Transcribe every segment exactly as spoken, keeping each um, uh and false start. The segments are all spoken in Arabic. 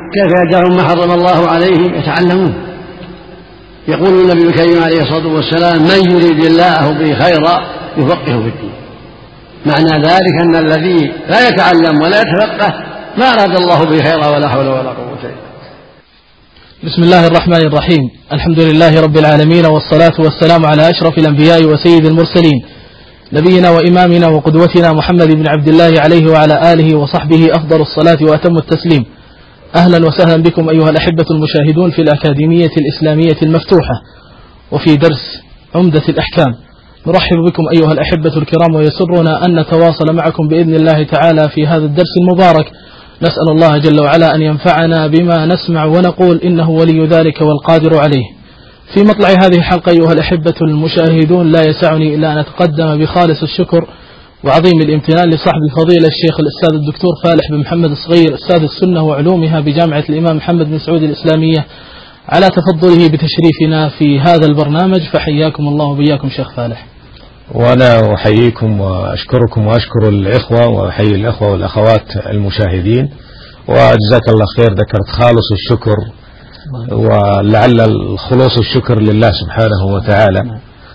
كيف يدعون ما حرم الله عليهم يتعلمون. يقول النبي الكريم عليه الصلاة والسلام من يريد الله به خيرا يفقهه في الدين. معنى ذلك أن الذي لا يتعلم ولا يتفقه ما أراد الله به خيرا ولا حول ولا قوة إلا بالله. بسم الله الرحمن الرحيم. الحمد لله رب العالمين، والصلاة والسلام على أشرف الأنبياء وسيد المرسلين، نبينا وإمامنا وقدوتنا محمد بن عبد الله عليه وعلى آله وصحبه أفضل الصلاة وأتم التسليم. أهلا وسهلا بكم أيها الأحبة المشاهدون في الأكاديمية الإسلامية المفتوحة وفي درس عمدة الأحكام. نرحب بكم أيها الأحبة الكرام، ويسرنا أن نتواصل معكم بإذن الله تعالى في هذا الدرس المبارك. نسأل الله جل وعلا أن ينفعنا بما نسمع ونقول، إنه ولي ذلك والقادر عليه. في مطلع هذه الحلقة أيها الأحبة المشاهدون لا يسعني إلا أن أتقدم بخالص الشكر وعظيم الامتنان لصاحب الفضيلة الشيخ الأستاذ الدكتور فالح بن محمد الصغير، أستاذ السنة وعلومها بجامعة الإمام محمد بن سعود الإسلامية، على تفضله بتشريفنا في هذا البرنامج. فحياكم الله وبياكم شيخ فالح. وأنا أحييكم وأشكركم وأشكر الإخوة وأحيي الإخوة والأخوات المشاهدين، وجزاك الله خير. ذكرت خالص الشكر، ولعل الخلوص الشكر لله سبحانه وتعالى،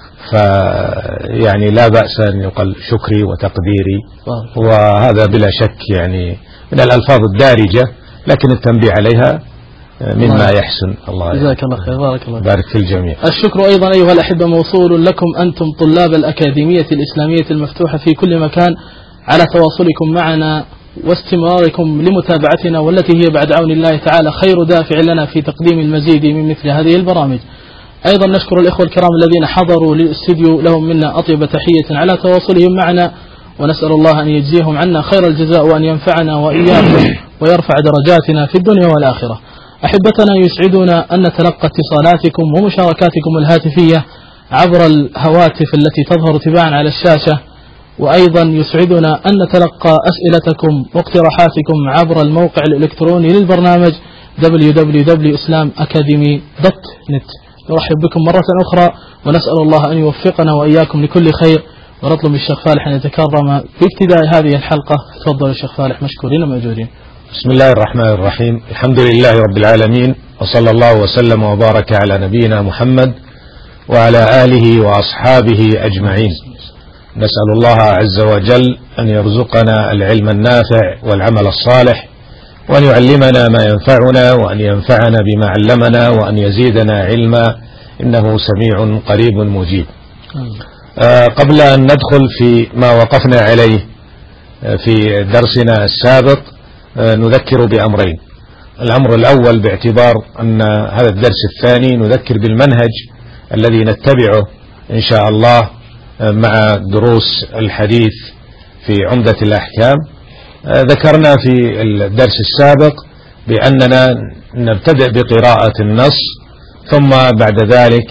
فيعني لا بأس أن يقال شكري وتقديري، وهذا بلا شك يعني من الألفاظ الدارجة، لكن التنبيه عليها مما يحسن. الله جزاك الله خير، بارك الله بارك في الجميع. الشكر أيضا أيها الأحبة موصول لكم أنتم طلاب الأكاديمية الإسلامية المفتوحة في كل مكان على تواصلكم معنا واستمراركم لمتابعتنا، والتي هي بعد عون الله تعالى خير دافع لنا في تقديم المزيد من مثل هذه البرامج. أيضا نشكر الإخوة الكرام الذين حضروا للاستديو، لهم منا أطيب تحية على تواصلهم معنا، ونسأل الله أن يجزيهم عنا خير الجزاء وأن ينفعنا وإياكم ويرفع درجاتنا في الدنيا والآخرة. أحبتنا، يسعدنا أن نتلقى اتصالاتكم ومشاركاتكم الهاتفية عبر الهواتف التي تظهر تباعا على الشاشة، وأيضا يسعدنا أن نتلقى أسئلتكم واقتراحاتكم عبر الموقع الإلكتروني للبرنامج دبليو دبليو دبليو دوت إسلام أكاديمي دوت نت. نرحب بكم مرة أخرى، ونسأل الله أن يوفقنا وإياكم لكل خير، ونطلب من الشيخ فالح أن يتكرم في ابتداء هذه الحلقة. تفضل الشيخ فالح، مشكورين ومأجورين. بسم الله الرحمن الرحيم. الحمد لله رب العالمين، وصلى الله وسلم وبارك على نبينا محمد وعلى آله وأصحابه أجمعين. نسأل الله عز وجل أن يرزقنا العلم النافع والعمل الصالح، وأن يعلمنا ما ينفعنا، وأن ينفعنا بما علمنا، وأن يزيدنا علما، إنه سميع قريب مجيب. آه قبل أن ندخل في ما وقفنا عليه في درسنا السابق، آه نذكر بأمرين. الأمر الأول باعتبار أن هذا الدرس الثاني نذكر بالمنهج الذي نتبعه إن شاء الله مع دروس الحديث في عمدة الأحكام. ذكرنا في الدرس السابق بأننا نبتدئ بقراءة النص، ثم بعد ذلك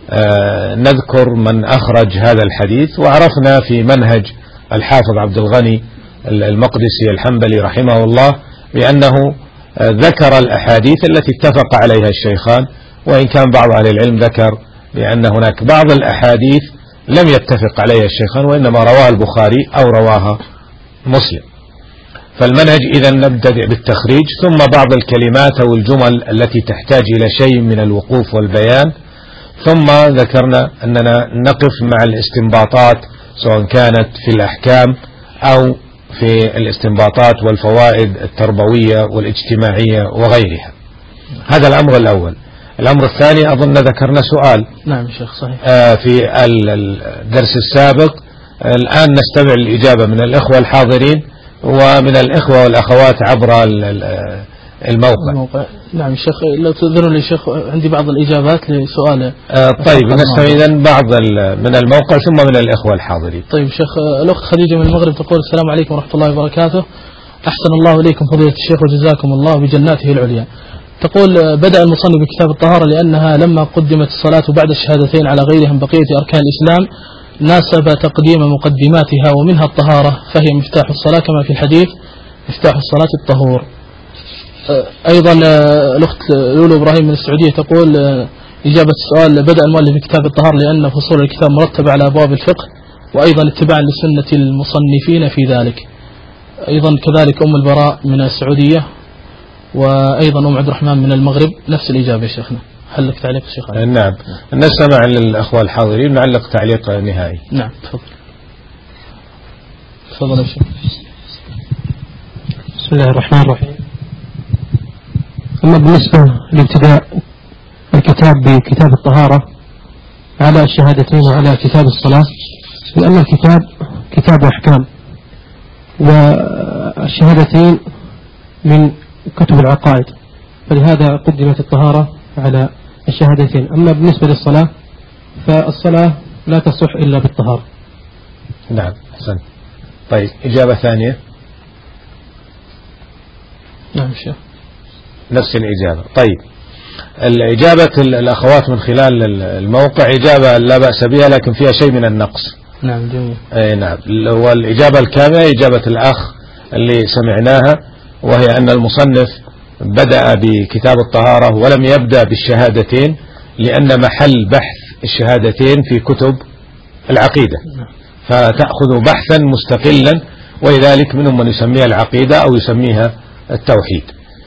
نذكر من أخرج هذا الحديث، وعرفنا في منهج الحافظ عبد الغني المقدسي الحنبلي رحمه الله بأنه ذكر الأحاديث التي اتفق عليها الشيخان، وإن كان بعض أهل العلم ذكر بأن هناك بعض الأحاديث لم يتفق عليها الشيخان، وإنما رواها البخاري أو رواها مسلم. فالمنهج إذا نبتدئ بالتخريج، ثم بعض الكلمات أو الجمل التي تحتاج إلى شيء من الوقوف والبيان، ثم ذكرنا أننا نقف مع الاستنباطات سواء كانت في الأحكام أو في الاستنباطات والفوائد التربوية والاجتماعية وغيرها. هذا الأمر الأول. الأمر الثاني أظن ذكرنا سؤال. نعم شيخ صحيح. آه في الدرس السابق. الآن نستمع الإجابة من الإخوة الحاضرين ومن الإخوة والأخوات عبر الموقع. الموقع. نعم شيخ، لو تذكروا لي شيخ عندي بعض الإجابات لسؤال. آه طيب نستمع إذن بعض من الموقع ثم من الإخوة الحاضرين. طيب شيخ، الأخت خديجة من المغرب تقول: السلام عليكم ورحمة الله وبركاته. أحسن الله إليكم فضيلة الشيخ وجزاكم الله بجناته العليا. تقول: بدأ المصنف بكتاب الطهارة لأنها لما قدمت الصلاة بعد الشهادتين على غيرها من بقية أركان الإسلام ناسب تقديم مقدماتها ومنها الطهارة، فهي مفتاح الصلاة كما في الحديث: مفتاح الصلاة الطهور. أيضا الأخت لولو إبراهيم من السعودية تقول إجابة السؤال: بدأ المؤلف بكتاب الطهارة لأن فصول الكتاب مرتبة على أبواب الفقه، وأيضا اتباعا لسنة المصنفين في ذلك. أيضا كذلك أم البراء من السعودية وأيضا أم عبد الرحمن من المغرب نفس الإجابة يا شيخنا. هل لك تعليق شيخ؟ نعم، نستمع للأخوة الحاضرين نعلق تعليق نهائي. نعم تفضل. تفضل يا شيخ. بسم الله الرحمن الرحيم. أما بالنسبة لابتداء الكتاب بكتاب الطهارة على الشهادتين وعلى كتاب الصلاة، لأن الكتاب كتاب أحكام والشهادتين من كتب العقائد، فلهذا قدمت الطهارة على الشهادتين. أما بالنسبة للصلاة فالصلاة لا تصح إلا بالطهارة. نعم أحسن. طيب إجابة ثانية. نعم شيخ. نفس الإجابة. طيب الإجابة الأخوات من خلال الموقع إجابة لا بأس بها لكن فيها شيء من النقص. نعم جميل. أي نعم. والإجابة الكاملة إجابة الأخ اللي سمعناها، وهي أن المصنف بدأ بكتاب الطهارة ولم يبدأ بالشهادتين لأن محل بحث الشهادتين في كتب العقيدة، فتأخذ بحثا مستقلا، ولذلك منهم من يسميها العقيدة أو يسميها التوحيد.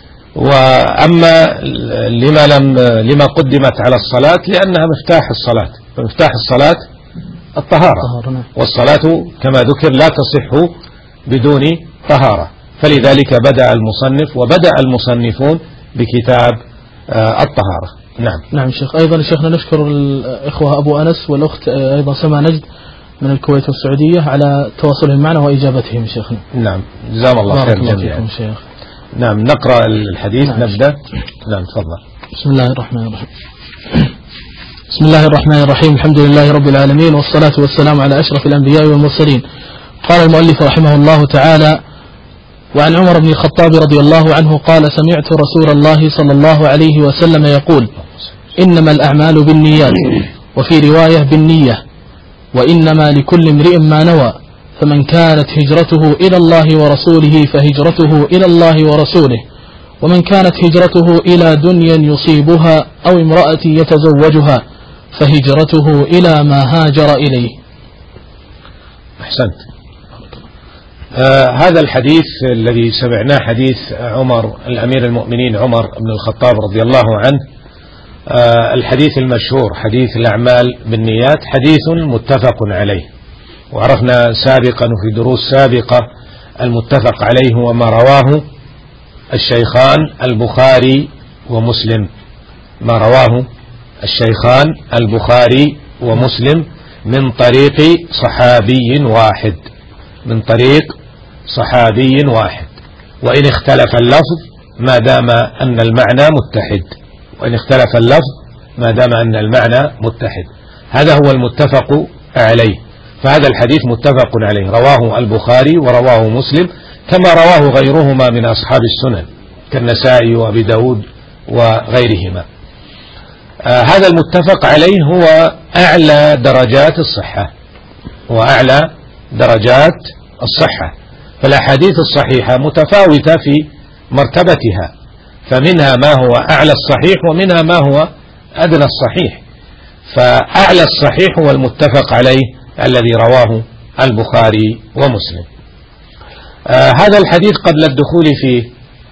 وأما لما لم لما قدمت على الصلاة لأنها مفتاح الصلاة، فمفتاح الصلاة الطهارة، والصلاة كما ذكر لا تصح بدون طهارة، فلذلك بدأ المصنف وبدأ المصنفون بكتاب الطهارة. نعم. نعم شيخ. أيضا شيخنا نشكر الإخوة أبو أنس والأخت أيضا سما نجد من الكويت والسعودية على تواصلهم معنا وإجابتهم شيخنا. نعم جزاهم الله خير جميعا. نعم نقرأ الحديث. نعم. نبدأ. نعم تفضل. بسم الله الرحمن الرحيم. بسم الله الرحمن الرحيم. الحمد لله رب العالمين، والصلاة والسلام على أشرف الأنبياء والمرسلين. قال المؤلف رحمه الله تعالى: وعن عمر بن الخطاب رضي الله عنه قال: سمعت رسول الله صلى الله عليه وسلم يقول: إنما الأعمال بالنيات، وفي رواية بالنية، وإنما لكل امرئ ما نوى، فمن كانت هجرته إلى الله ورسوله فهجرته إلى الله ورسوله، ومن كانت هجرته إلى دنيا يصيبها أو امرأة يتزوجها فهجرته إلى ما هاجر إليه. أحسنت. آه هذا الحديث الذي سمعناه حديث عمر الأمير المؤمنين عمر بن الخطاب رضي الله عنه، آه الحديث المشهور حديث الأعمال بالنيات، حديث متفق عليه، وعرفنا سابقا وفي دروس سابقة المتفق عليه وما رواه الشيخان البخاري ومسلم، ما رواه الشيخان البخاري ومسلم من طريق صحابي واحد، من طريق صحابي واحد، وإن اختلف اللفظ ما دام أن المعنى متحد، وإن اختلف اللفظ ما دام أن المعنى متحد، هذا هو المتفق عليه. فهذا الحديث متفق عليه، رواه البخاري ورواه مسلم، كما رواه غيرهما من أصحاب السنن كالنسائي وأبي داود وغيرهما. آه هذا المتفق عليه هو أعلى درجات الصحة، هو أعلى درجات الصحة، فالأحاديث الصحيحة متفاوتة في مرتبتها، فمنها ما هو أعلى الصحيح ومنها ما هو أدنى الصحيح، فأعلى الصحيح هو المتفق عليه الذي رواه البخاري ومسلم. آه هذا الحديث قبل الدخول فيه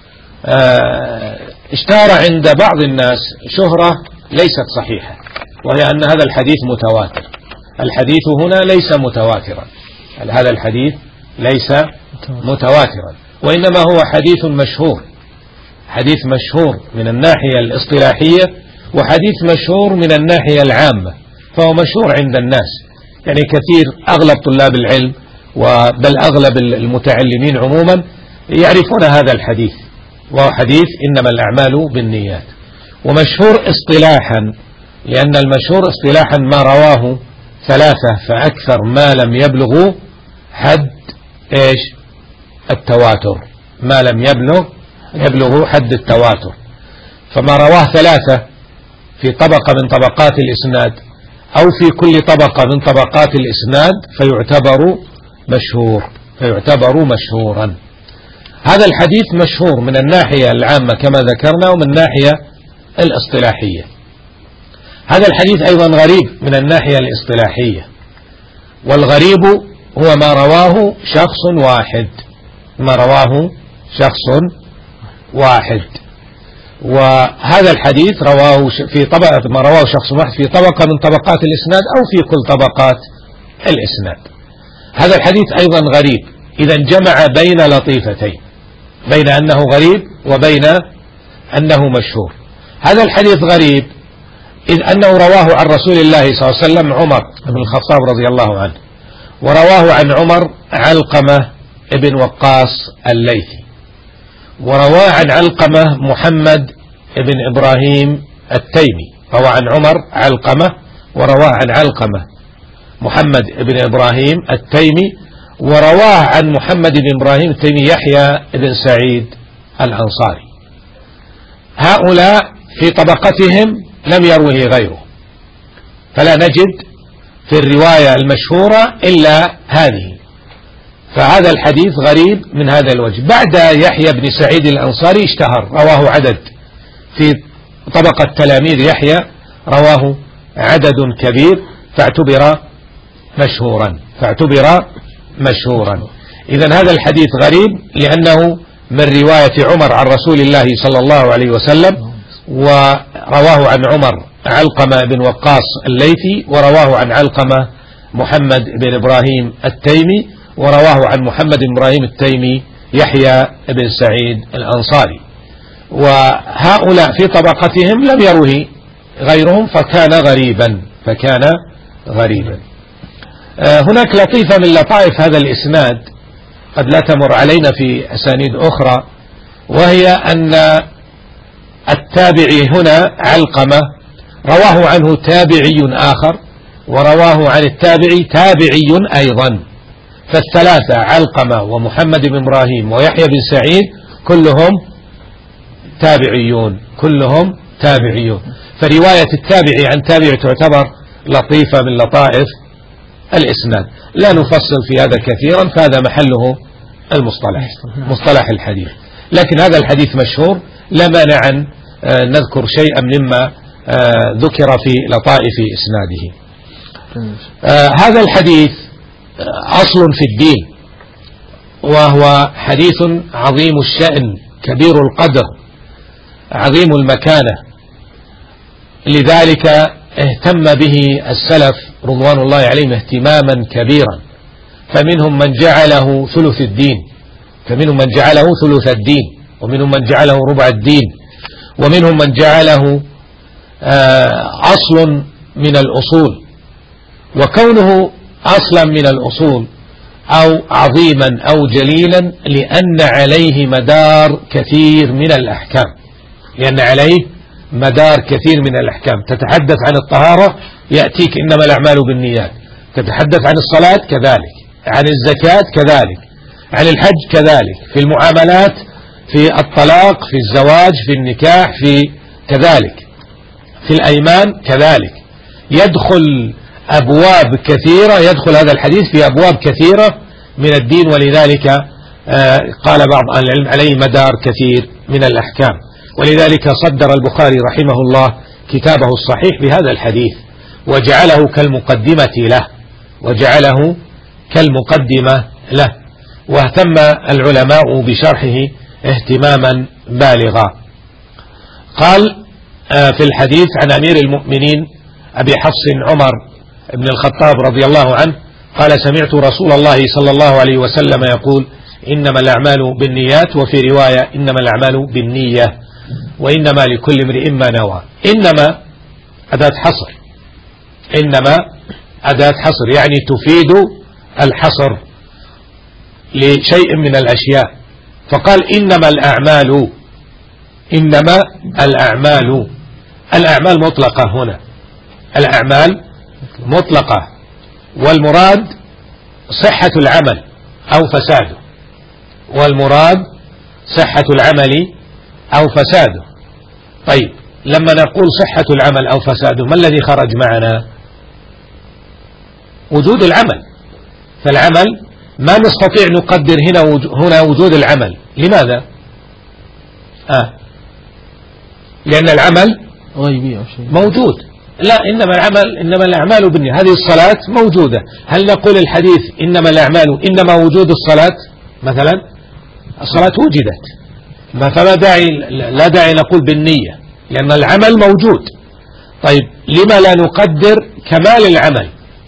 آه اشتهر عند بعض الناس شهرة ليست صحيحة، وهي أن هذا الحديث متواتر. الحديث هنا ليس متواترا، هذا الحديث ليس متواترا، وإنما هو حديث مشهور، حديث مشهور من الناحية الاصطلاحية وحديث مشهور من الناحية العامة، فهو مشهور عند الناس، يعني كثير أغلب طلاب العلم وبل أغلب المتعلمين عموما يعرفون هذا الحديث، وهو حديث إنما الأعمال بالنيات. ومشهور اصطلاحا لأن المشهور اصطلاحا ما رواه ثلاثة فأكثر ما لم يبلغوا حد إيش التواتر، ما لم يبلغ يبلغوا حد التواتر، فما رواه ثلاثة في طبقة من طبقات الإسناد أو في كل طبقة من طبقات الإسناد فيعتبر مشهور، فيعتبر مشهورا. هذا الحديث مشهور من الناحية العامة كما ذكرنا ومن الناحية الاصطلاحية. هذا الحديث أيضا غريب من الناحية الاصطلاحية، والغريب هو ما رواه شخص واحد، ما رواه شخص واحد. وهذا الحديث رواه في طبقة ما رواه شخص واحد في طبقة من طبقات الإسناد أو في كل طبقات الإسناد. هذا الحديث أيضا غريب، إذا جمع بين لطيفتين، بين أنه غريب وبين أنه مشهور. هذا الحديث غريب إذ أنه رواه عن رسول الله صلى الله عليه وسلم عمر بن الخطاب رضي الله عنه، ورواه عن عمر علقمة بن وقاص الليثي، ورواه عن علقمة محمد بن إبراهيم التيمي. روى عن عمر علقمة، ورواه عن علقمة محمد بن إبراهيم التيمي، ورواه عن محمد بن إبراهيم التيمي يحيى بن سعيد الأنصاري. هؤلاء في طبقتهم لم يروه غيره، فلا نجد في الرواية المشهورة إلا هذه، فهذا الحديث غريب من هذا الوجه. بعد يحيى بن سعيد الأنصاري اشتهر، رواه عدد في طبقة تلاميذ يحيى، رواه عدد كبير فاعتبر مشهورا فاعتبر مشهورا إذن هذا الحديث غريب لأنه من رواية عمر عن رسول الله صلى الله عليه وسلم، ورواه عن عمر علقمة بن وقاص الليثي، ورواه عن علقمة محمد بن إبراهيم التيمي، ورواه عن محمد بن إبراهيم التيمي يحيى بن سعيد الأنصاري. وهؤلاء في طبقتهم لم يروه غيرهم فكان غريبا فكان غريبا هناك لطيفة من لطائف هذا الإسناد قد لا تمر علينا في أسانيد أخرى، وهي أن التابعي هنا علقمة رواه عنه تابعي آخر، ورواه عن التابعي تابعي أيضا، فالثلاثة علقمة ومحمد بن إبراهيم ويحيى بن سعيد كلهم تابعيون كلهم تابعيون فرواية التابعي عن تابعي تعتبر لطيفة من لطائف الإسناد. لا نفصل في هذا كثيرا، فهذا محله المصطلح مصطلح الحديث، لكن هذا الحديث مشهور، لا مانع أن نذكر شيئا مما ذكر في لطائف إسناده. هذا الحديث أصل في الدين، وهو حديث عظيم الشأن كبير القدر عظيم المكانة، لذلك اهتم به السلف رضوان الله عليهم اهتماما كبيرا، فمنهم من جعله ثلث الدين فمنهم من جعله ثلث الدين ومنهم من جعله ربع الدين، ومنهم من جعله أصل من الأصول. وكونه أصلا من الأصول أو عظيما أو جليلا لأن عليه مدار كثير من الأحكام لأن عليه مدار كثير من الأحكام. تتحدث عن الطهارة يأتيك إنما الأعمال بالنيات، تتحدث عن الصلاة كذلك، عن الزكاة كذلك، عن الحج كذلك، في المعاملات، في الطلاق، في الزواج، في النكاح، في كذلك في الأيمان كذلك. يدخل أبواب كثيرة يدخل هذا الحديث في أبواب كثيرة من الدين، ولذلك قال بعض أهل العلم عليه مدار كثير من الأحكام. ولذلك صدر البخاري رحمه الله كتابه الصحيح بهذا الحديث، وجعله كالمقدمة له وجعله كالمقدمة له واهتم العلماء بشرحه اهتماما بالغا. قال في الحديث عن أمير المؤمنين أبي حفص عمر بن الخطاب رضي الله عنه قال: سمعت رسول الله صلى الله عليه وسلم يقول: إنما الأعمال بالنيات، وفي رواية: إنما الأعمال بالنية، وإنما لكل امرئ ما نوى. إنما أداة حصر إنما أداة حصر يعني تفيد الحصر لشيء من الأشياء، فقال: إنما الأعمال إنما الأعمال الأعمال مطلقة هنا الأعمال مطلقة، والمراد صحة العمل أو فساده والمراد صحة العمل أو فساده. طيب، لما نقول صحة العمل أو فساده ما الذي خرج معنا؟ وجود العمل. فالعمل ما نستطيع نقدر هنا هنا وجود العمل. لماذا؟ آه. لأن العمل موجود. لا، إنما العمل إنما الأعمال بالنية. هذه الصلاة موجودة. هل نقول الحديث إنما الأعمال إنما وجود الصلاة؟ مثلا الصلاة وجدت، فما داعي لا داعي نقول بالنية لأن العمل موجود. طيب لما لا نقدر كمال العمل؟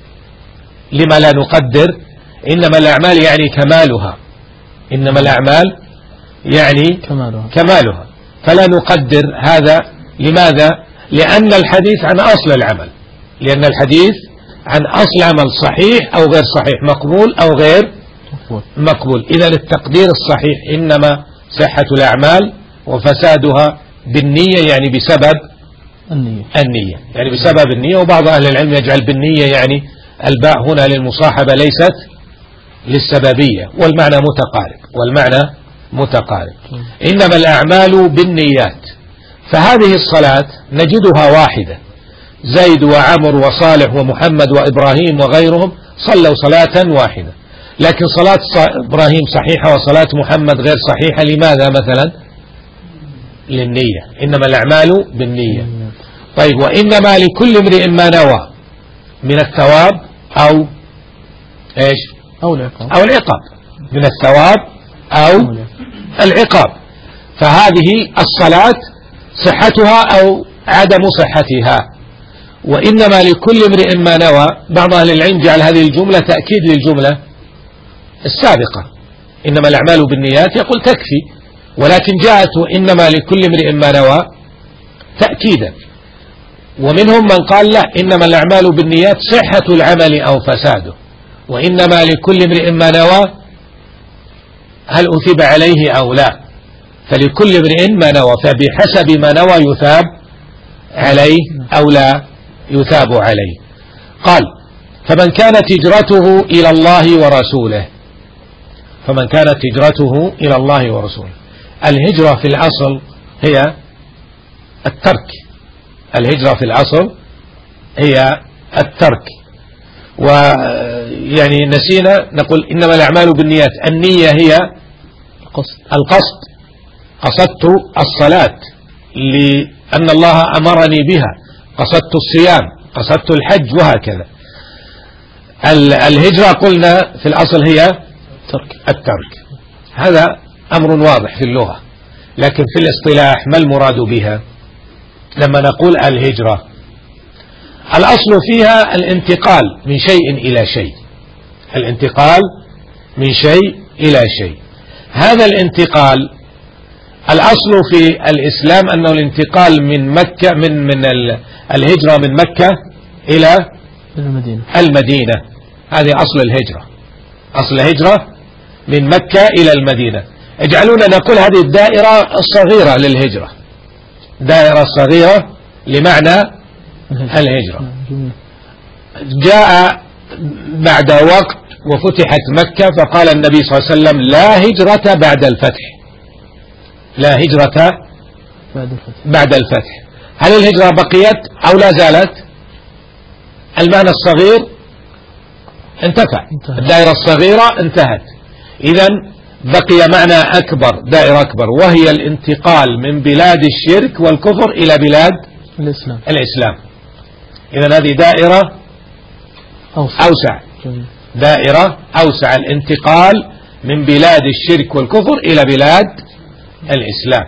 لما لا نقدر إنما الأعمال يعني كمالها، إنما الأعمال يعني كمالها, كمالها. فلا نقدر هذا. لماذا؟ لأن الحديث عن أصل العمل، لأن الحديث عن أصل عمل صحيح أو غير صحيح، مقبول أو غير مقبول. إذا التقدير الصحيح إنما صحة الأعمال وفسادها بالنية، يعني بسبب النية. النية يعني بسبب النية. وبعض أهل العلم يجعل بالنية يعني الباء هنا للمصاحبة ليست للسببية، والمعنى متقارب والمعنى متقارب. إنما الأعمال بالنيات. فهذه الصلاة نجدها واحدة، زيد وعمر وصالح ومحمد وإبراهيم وغيرهم صلوا صلاة واحدة، لكن صلاة إبراهيم صحيحة وصلاة محمد غير صحيحة. لماذا مثلا؟ للنية. إنما الأعمال بالنية. طيب وإنما لكل امرئ ما نوى من الثواب أو إيش أو العقاب, أو العقاب من الثواب أو العقاب. فهذه الصلاة صحتها أو عدم صحتها. وإنما لكل امرئ ما نوى. بعض أهل العلم جعل هذه الجملة تأكيد للجملة السابقة، إنما الأعمال بالنيات، يقول تكفي، ولكن جاءت إنما لكل امرئ ما نوى تأكيدا. ومنهم من قال لا، إنما الأعمال بالنيات صحة العمل أو فساده، وإنما لكل امرئ ما نوى هل أثيب عليه أو لا. فلكل امرئ ما نوى، فبحسب ما نوى يثاب عليه أو لا يثاب عليه. قال فمن كانت هجرته إلى الله ورسوله، فمن كانت هجرته إلى الله ورسوله. الهجرة في الأصل هي الترك، الهجرة في الأصل هي الترك. ويعني نسينا نقول إنما الأعمال بالنيات. النية هي القصد. القصد. قصدت الصلاة لأن الله أمرني بها، قصدت الصيام، قصدت الحج، وهكذا. الهجرة قلنا في الأصل هي الترك. الترك. هذا أمر واضح في اللغة، لكن في الاصطلاح ما المراد بها لما نقول الهجرة؟ الأصل فيها الانتقال من شيء إلى شيء، الانتقال من شيء إلى شيء. هذا الانتقال الأصل في الإسلام أنه الانتقال من مكة من من الهجرة من مكة إلى المدينة. المدينة هذه أصل الهجرة. أصل الهجرة من مكة إلى المدينة. اجعلونا نقول هذه الدائرة الصغيرة للهجرة، دائرة صغيرة لمعنى الهجرة. جاء بعد وقت وفتحت مكة، فقال النبي صلى الله عليه وسلم لا هجرة بعد الفتح، لا هجرة بعد الفتح. هل الهجرة بقيت أو لا زالت؟ المعنى الصغير انتفى، الدائرة الصغيرة انتهت. إذن بقي معنى أكبر، دائرة أكبر، وهي الانتقال من بلاد الشرك والكفر إلى بلاد الإسلام, الإسلام. إذن هذه دائرة أوسع, أوسع. دائرة أوسع، الانتقال من بلاد الشرك والكفر إلى بلاد الإسلام.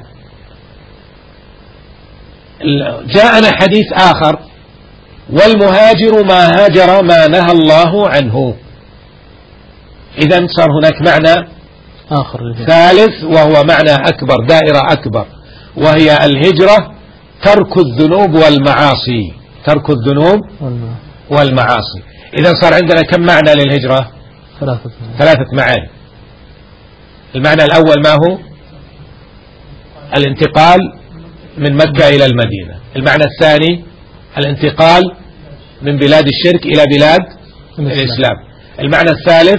جاءنا حديث آخر والمهاجر ما هاجر ما نهى الله عنه. إذن صار هناك معنى آخر ثالث وهو معنى أكبر، دائرة أكبر، وهي الهجرة ترك الذنوب والمعاصي، ترك الذنوب والمعاصي. إذن صار عندنا كم معنى للهجرة؟ ثلاثة ثلاثة معاني. المعنى الأول ما هو؟ الانتقال من مكة إلى المدينة. المعنى الثاني الانتقال من بلاد الشرك إلى بلاد الإسلام. المعنى الثالث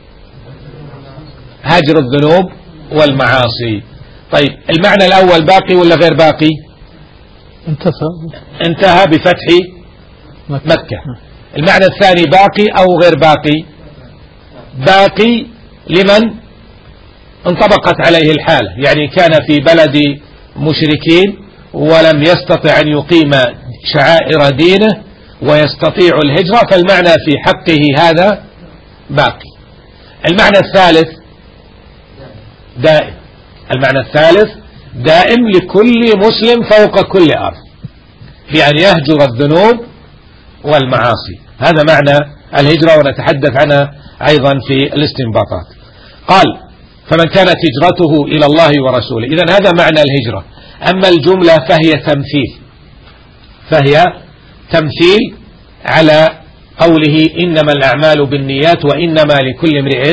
هاجر الذنوب والمعاصي. طيب المعنى الأول باقي ولا غير باقي؟ انتهى انتهى بفتح مكة. مكة. المعنى الثاني باقي أو غير باقي؟ باقي لمن انطبقت عليه الحالة، يعني كان في بلد مشركين ولم يستطع أن يقيم شعائر دينه ويستطيع الهجرة، فالمعنى في حقه هذا باقي. المعنى الثالث دائم، المعنى الثالث دائم لكل مسلم فوق كل أرض، يعني يهجر الذنوب والمعاصي. هذا معنى الهجرة، ونتحدث عنها أيضا في الاستنباطات. قال فمن كانت هجرته إلى الله ورسوله. إذن هذا معنى الهجرة. أما الجملة فهي تمثيل، فهي تمثيل على قوله إنما الأعمال بالنيات وإنما لكل امرئ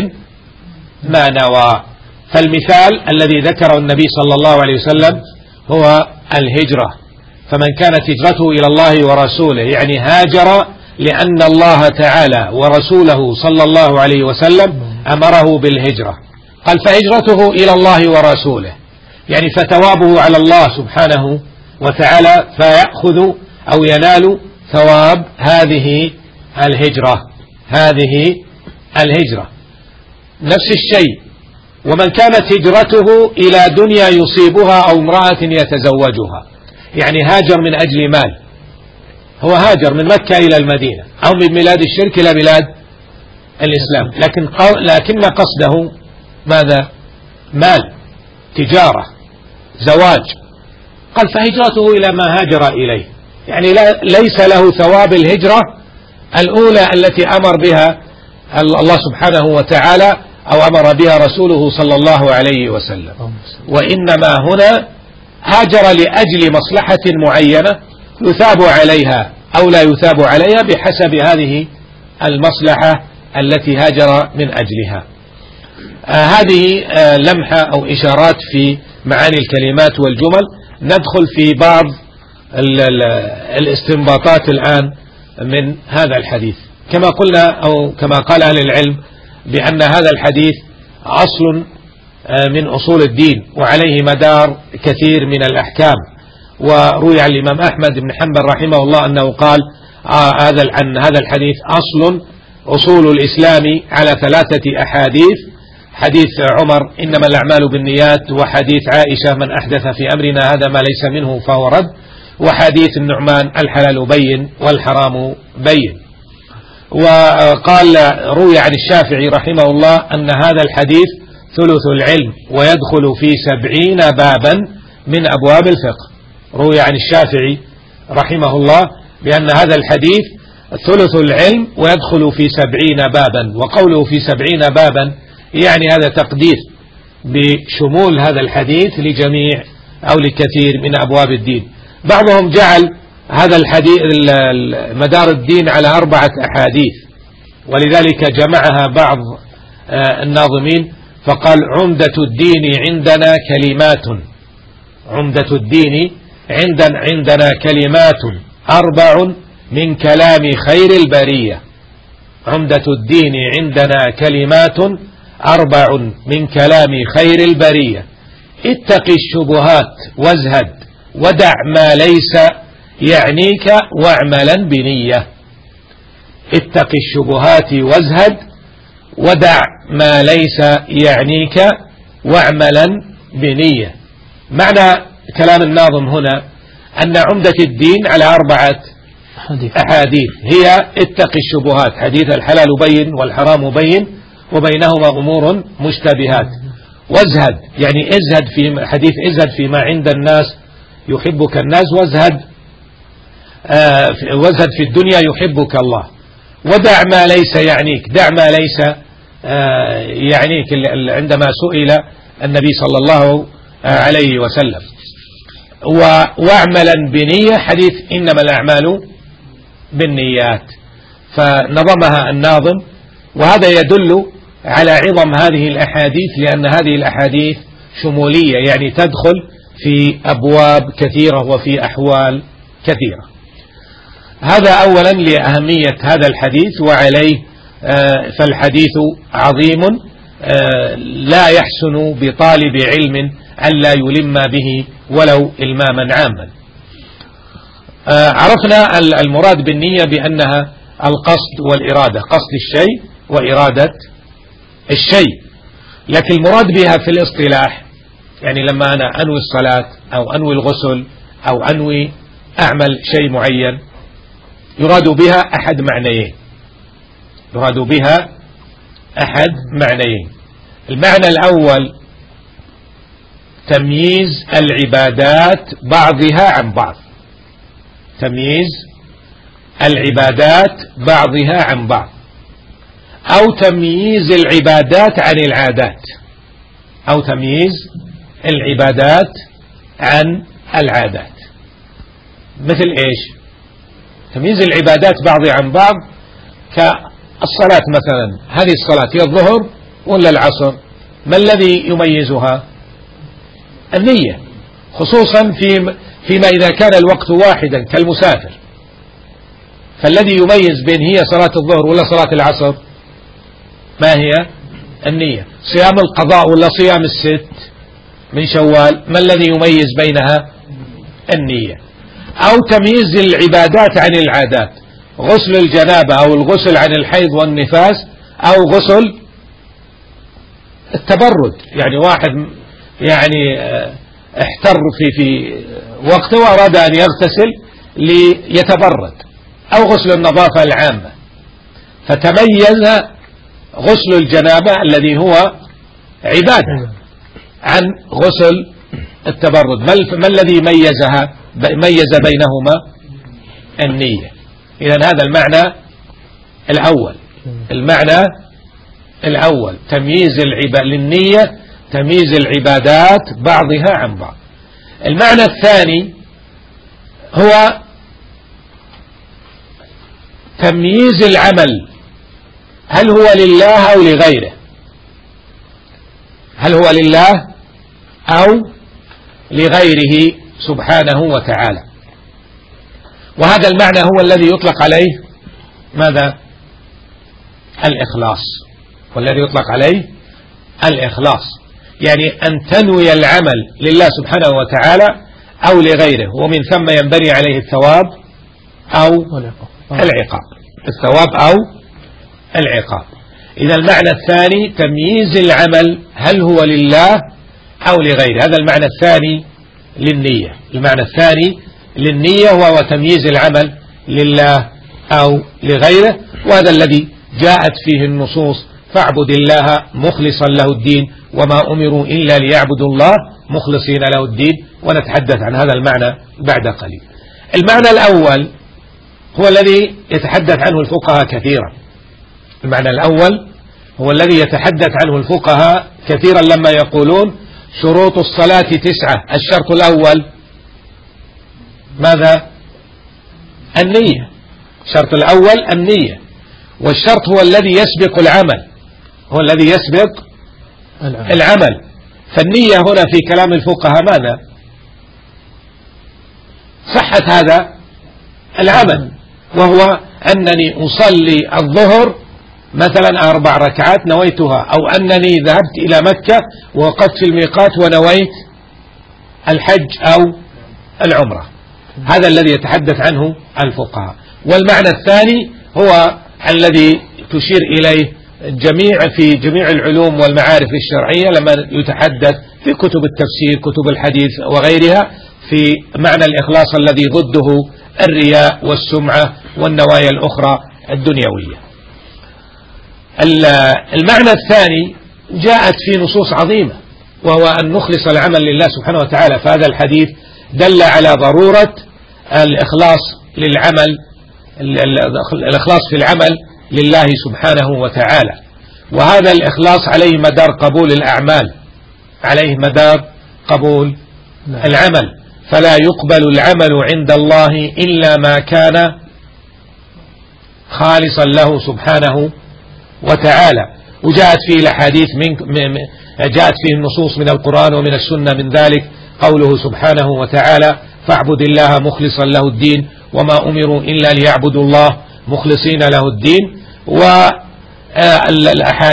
ما نوى. فالمثال الذي ذكره النبي صلى الله عليه وسلم هو الهجرة. فمن كانت هجرته إلى الله ورسوله، يعني هاجر لأن الله تعالى ورسوله صلى الله عليه وسلم أمره بالهجرة. قال فهجرته إلى الله ورسوله، يعني فتوابه على الله سبحانه وتعالى، فيأخذ أو ينال ثواب هذه الهجرة. هذه الهجرة نفس الشيء. ومن كانت هجرته إلى دنيا يصيبها أو امرأة يتزوجها، يعني هاجر من أجل مال، هو هاجر من مكة إلى المدينة أو من بلاد الشرك إلى بلاد الإسلام، لكن لكن قصده ماذا؟ مال، تجارة، زواج. قال فهجرته إلى ما هاجر إليه، يعني لا ليس له ثواب الهجرة الأولى التي أمر بها الله سبحانه وتعالى أو أمر بها رسوله صلى الله عليه وسلم، وإنما هنا هاجر لأجل مصلحة معينة يثاب عليها أو لا يثاب عليها بحسب هذه المصلحة التي هاجر من أجلها. آه هذه آه لمحة أو إشارات في معاني الكلمات والجمل. ندخل في بعض ال ال الاستنباطات الآن من هذا الحديث. كما قلنا أو كما قال أهل العلم بأن هذا الحديث أصل من أصول الدين وعليه مدار كثير من الأحكام. وروي عن الإمام أحمد بن حنبل رحمه الله أنه قال هذا عن هذا الحديث أصل أصول الإسلام على ثلاثة أحاديث: حديث عمر إنما الأعمال بالنيات، وحديث عائشة من أحدث في أمرنا هذا ما ليس منه فهو رد، وحديث النعمان الحلال بين والحرام بين. وقال روي عن الشافعي رحمه الله أن هذا الحديث ثلث العلم ويدخل في سبعين بابا من أبواب الفقه. روي عن الشافعي رحمه الله بأن هذا الحديث ثلث العلم ويدخل في سبعين بابا، وقوله في سبعين بابا يعني هذا تقدير بشمول هذا الحديث لجميع أو لكثير من أبواب الدين. بعضهم جعل هذا الحديث مدار الدين على أربعة أحاديث، ولذلك جمعها بعض الناظمين فقال عمدة الدين عندنا كلمات، عمدة الدين عندنا, عندنا كلمات أربع من كلام خير البرية. عمدة الدين عندنا كلمات أربع من كلام خير البرية: اتق الشبهات وازهد ودع ما ليس يعنيك واعملا بنية. اتق الشبهات وازهد ودع ما ليس يعنيك واعملا بنية. معنى كلام الناظم هنا أن عمدة الدين على أربعة أحاديث، هي اتق الشبهات، حديث الحلال بين والحرام بين وبينهما أمور مشتبهات. وازهد يعني ازهد في حديث ازهد فيما عند الناس يحبك الناس، وازهد آه وازهد في الدنيا يحبك الله. ودع ما ليس يعنيك، دع ما ليس آه يعنيك، عندما سئل النبي صلى الله عليه وسلم. واعملا بنية، حديث إنما الأعمال بالنيات. فنظمها الناظم، وهذا يدل على عظم هذه الأحاديث، لأن هذه الأحاديث شمولية، يعني تدخل في أبواب كثيرة وفي أحوال كثيرة. هذا أولا لأهمية هذا الحديث، وعليه فالحديث عظيم لا يحسن بطالب علم ألا يلم به ولو إلماما عاما. عرفنا المراد بالنية بأنها القصد والإرادة، قصد الشيء وإرادة الشيء. لكن المراد بها في الاصطلاح، يعني لما أنا أنوي الصلاة أو أنوي الغسل أو أنوي أعمل شيء معين، يراد بها أحد معنيين، يراد بها أحد معنيين. المعنى الأول تمييز العبادات بعضها عن بعض، تمييز العبادات بعضها عن بعض، أو تمييز العبادات عن العادات، أو تمييز العبادات عن العادات. مثل إيش؟ تمييز العبادات بعضها عن بعض كالصلاة مثلا، هذه الصلاة هي الظهر ولا العصر؟ ما الذي يميزها؟ النية، خصوصا في فيما إذا كان الوقت واحدا كالمسافر، فالذي يميز بين هي صلاة الظهر ولا صلاة العصر ما هي؟ النية. صيام القضاء ولا صيام الست من شوال، ما الذي يميز بينها؟ النية. أو تمييز العبادات عن العادات، غسل الجنابة أو الغسل عن الحيض والنفاس، أو غسل التبرد، يعني واحد يعني احتر في في وقته وأراد أن يغتسل ليتبرد، أو غسل النظافة العامة، فتميز غسل الجنابة الذي هو عبادة عن غسل التبرد. ما الذي ميزها ميز بينهما؟ النية. إذن هذا المعنى الأول، المعنى الأول تمييز العبادة للنية، تمييز العبادات بعضها عن بعض. المعنى الثاني هو تمييز العمل، هل هو لله أو لغيره، هل هو لله أو لغيره سبحانه وتعالى. وهذا المعنى هو الذي يطلق عليه ماذا؟ الإخلاص، والذي يطلق عليه الإخلاص، يعني أن تنوي العمل لله سبحانه وتعالى أو لغيره، ومن ثم ينبني عليه الثواب أو العقاب، الثواب أو العقاب. إذا المعنى الثاني تمييز العمل، هل هو لله أو لغيره، هذا المعنى الثاني للنية. المعنى الثاني للنية وهو تمييز العمل لله أو لغيره، وهذا الذي جاءت فيه النصوص: فاعبد الله مخلصا له الدين وما أمروا إلا ليعبدوا الله مخلصين له الدين، ونتحدث عن هذا المعنى بعد قليل. المعنى الأول هو الذي يتحدث عنه الفقهاء كثيرا، المعنى الأول هو الذي يتحدث عنه الفقهاء كثيرا لما يقولون شروط الصلاة تسعة. الشرط الأول ماذا؟ النية. الشرط الأول النية، والشرط هو الذي يسبق العمل، هو الذي يسبق العمل. العمل. فالنية هنا في كلام الفقهاء ماذا؟ صحة هذا العمل، وهو أنني أصلي الظهر مثلا أربع ركعات نويتها، أو أنني ذهبت إلى مكة ووقفت في الميقات ونويت الحج أو العمرة. هذا الذي يتحدث عنه الفقهاء. والمعنى الثاني هو الذي تشير إليه جميع في جميع العلوم والمعارف الشرعية لما يتحدث في كتب التفسير، كتب الحديث وغيرها، في معنى الإخلاص الذي ضده الرياء والسمعة والنوايا الأخرى الدنيوية. المعنى الثاني جاءت في نصوص عظيمة، وهو أن نخلص العمل لله سبحانه وتعالى، فهذا الحديث دل على ضرورة الإخلاص للعمل، الإخلاص في العمل لله سبحانه وتعالى. وهذا الإخلاص عليه مدار قبول الأعمال، عليه مدار قبول العمل، فلا يقبل العمل عند الله إلا ما كان خالصا له سبحانه وتعالى. وجاءت فيه الأحاديث من جاءت فيه النصوص من القرآن ومن السنة، من ذلك قوله سبحانه وتعالى: فاعبد الله مخلصا له الدين وما أمروا إلا ليعبدوا الله مخلصين له الدين. والأحاد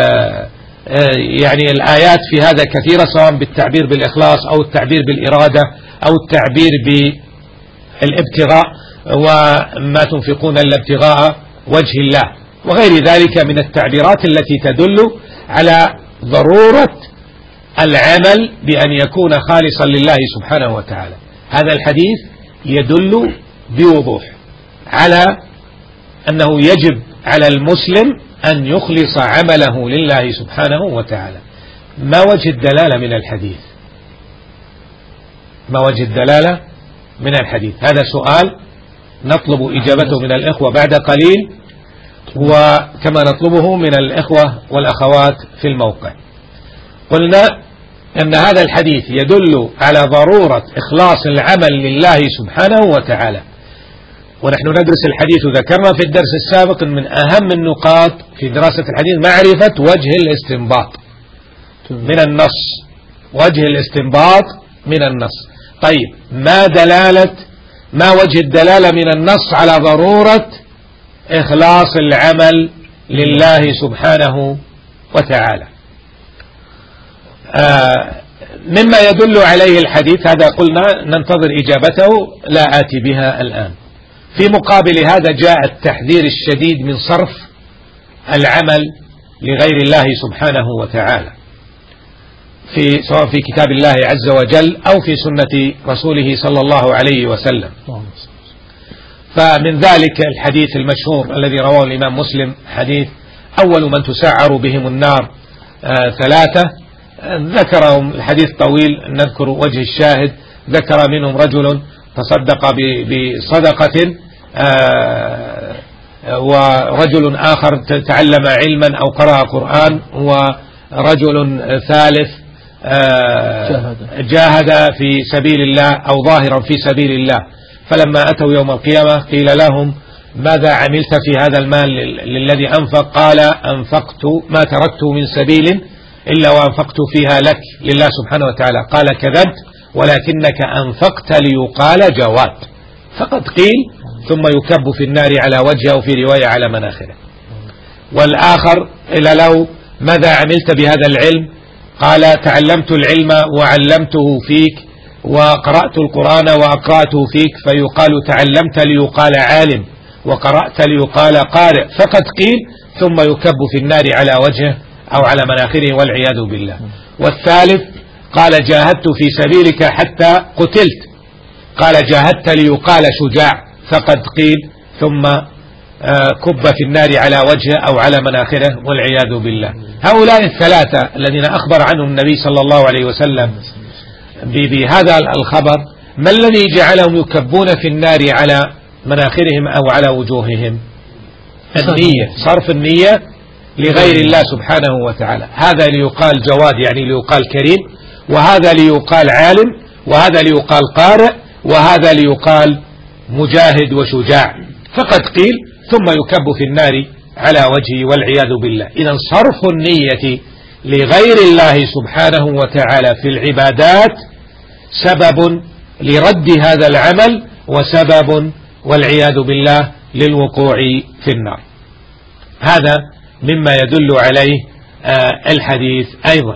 يعني الآيات في هذا كثيرة، سواء بالتعبير بالإخلاص أو التعبير بالإرادة أو التعبير بالابتغاء، وما تنفقون إلا ابتغاء وجه الله، وغير ذلك من التعبيرات التي تدل على ضرورة العمل بأن يكون خالصا لله سبحانه وتعالى. هذا الحديث يدل بوضوح على أنه يجب على المسلم أن يخلص عمله لله سبحانه وتعالى. ما وجه الدلالة من الحديث؟ ما وجه الدلالة من الحديث؟ هذا سؤال نطلب إجابته من الإخوة بعد قليل، وكما نطلبه من الإخوة والأخوات في الموقع. قلنا أن هذا الحديث يدل على ضرورة إخلاص العمل لله سبحانه وتعالى. ونحن ندرس الحديث، وذكرنا في الدرس السابق من أهم النقاط في دراسة الحديث معرفة وجه الاستنباط من النص، وجه الاستنباط من النص. طيب، ما دلالة ما وجه الدلالة من النص على ضرورة إخلاص العمل لله سبحانه وتعالى؟ آه مما يدل عليه الحديث هذا قلنا ننتظر إجابته، لا آتي بها الآن. في مقابل هذا جاء التحذير الشديد من صرف العمل لغير الله سبحانه وتعالى، في سواء في كتاب الله عز وجل أو في سنة رسوله صلى الله عليه وسلم. فمن ذلك الحديث المشهور الذي رواه الإمام مسلم، حديث أول من تسعر بهم النار آه ثلاثة، ذكرهم الحديث طويل، نذكر وجه الشاهد. ذكر منهم رجل تصدق بصدقة، آه ورجل آخر تعلم علما أو قرأ قرآن، ورجل ثالث آه جاهد في سبيل الله أو ظاهرا في سبيل الله. فلما أتوا يوم القيامة قيل لهم ماذا عملت في هذا المال للذي أنفق؟ قال أنفقت ما تركت من سبيل إلا وأنفقت فيها لك لله سبحانه وتعالى. قال كذبت ولكنك أنفقت ليقال جواد. فقد قيل ثم يكب في النار على وجهه، وفي رواية على مناخره. والآخر إلى لو ماذا عملت بهذا العلم؟ قال تعلمت العلم وعلمته فيك، وقرأت القرآن وأقرأته فيك. فيقال تعلمت ليقال عالم، وقرأت ليقال قارئ. فقد قيل ثم يكب في النار على وجهه أو على مناخره والعياذ بالله. والثالث قال جاهدت في سبيلك حتى قتلت، قال جاهدت ليقال شجاع. فقد قيل ثم كب في النار على وجهه أو على مناخره والعياذ بالله. هؤلاء الثلاثة الذين أخبر عنهم النبي صلى الله عليه وسلم بهذا الخبر، ما الذي جعلهم يكبون في النار على مناخرهم أو على وجوههم؟ النية، صرف النية لغير الله سبحانه وتعالى. هذا ليقال جواد يعني ليقال كريم، وهذا ليقال عالم، وهذا ليقال قارئ، وهذا ليقال مجاهد وشجاع. فقد قيل ثم يكب في النار على وجهه والعياذ بالله. إذن صرف النية لغير الله سبحانه وتعالى في العبادات سبب لرد هذا العمل، وسبب والعياذ بالله للوقوع في النار. هذا مما يدل عليه آه الحديث. أيضا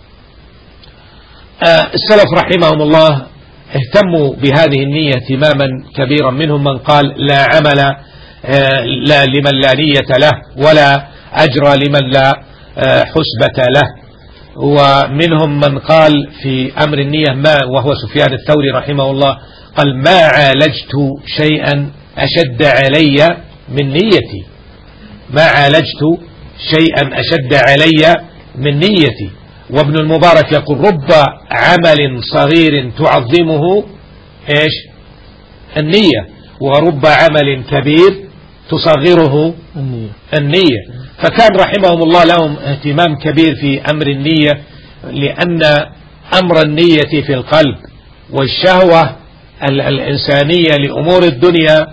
آه السلف رحمهم الله اهتموا بهذه النية اهتماما كبيرا. منهم من قال لا عمل آه لا لمن لا نية له، ولا أجر لمن لا آه حسبة له. ومنهم من قال في أمر النية ما، وهو سفيان الثوري رحمه الله، قال ما عالجت شيئا أشد علي من نيتي، ما عالجت شيئا أشد علي من نيتي. وابن المبارك يقول رب عمل صغير تعظمه إيش؟ النية، ورب عمل كبير تصغره النية. النية. فكان رحمهم الله لهم اهتمام كبير في أمر النية، لأن أمر النية في القلب والشهوة الإنسانية لأمور الدنيا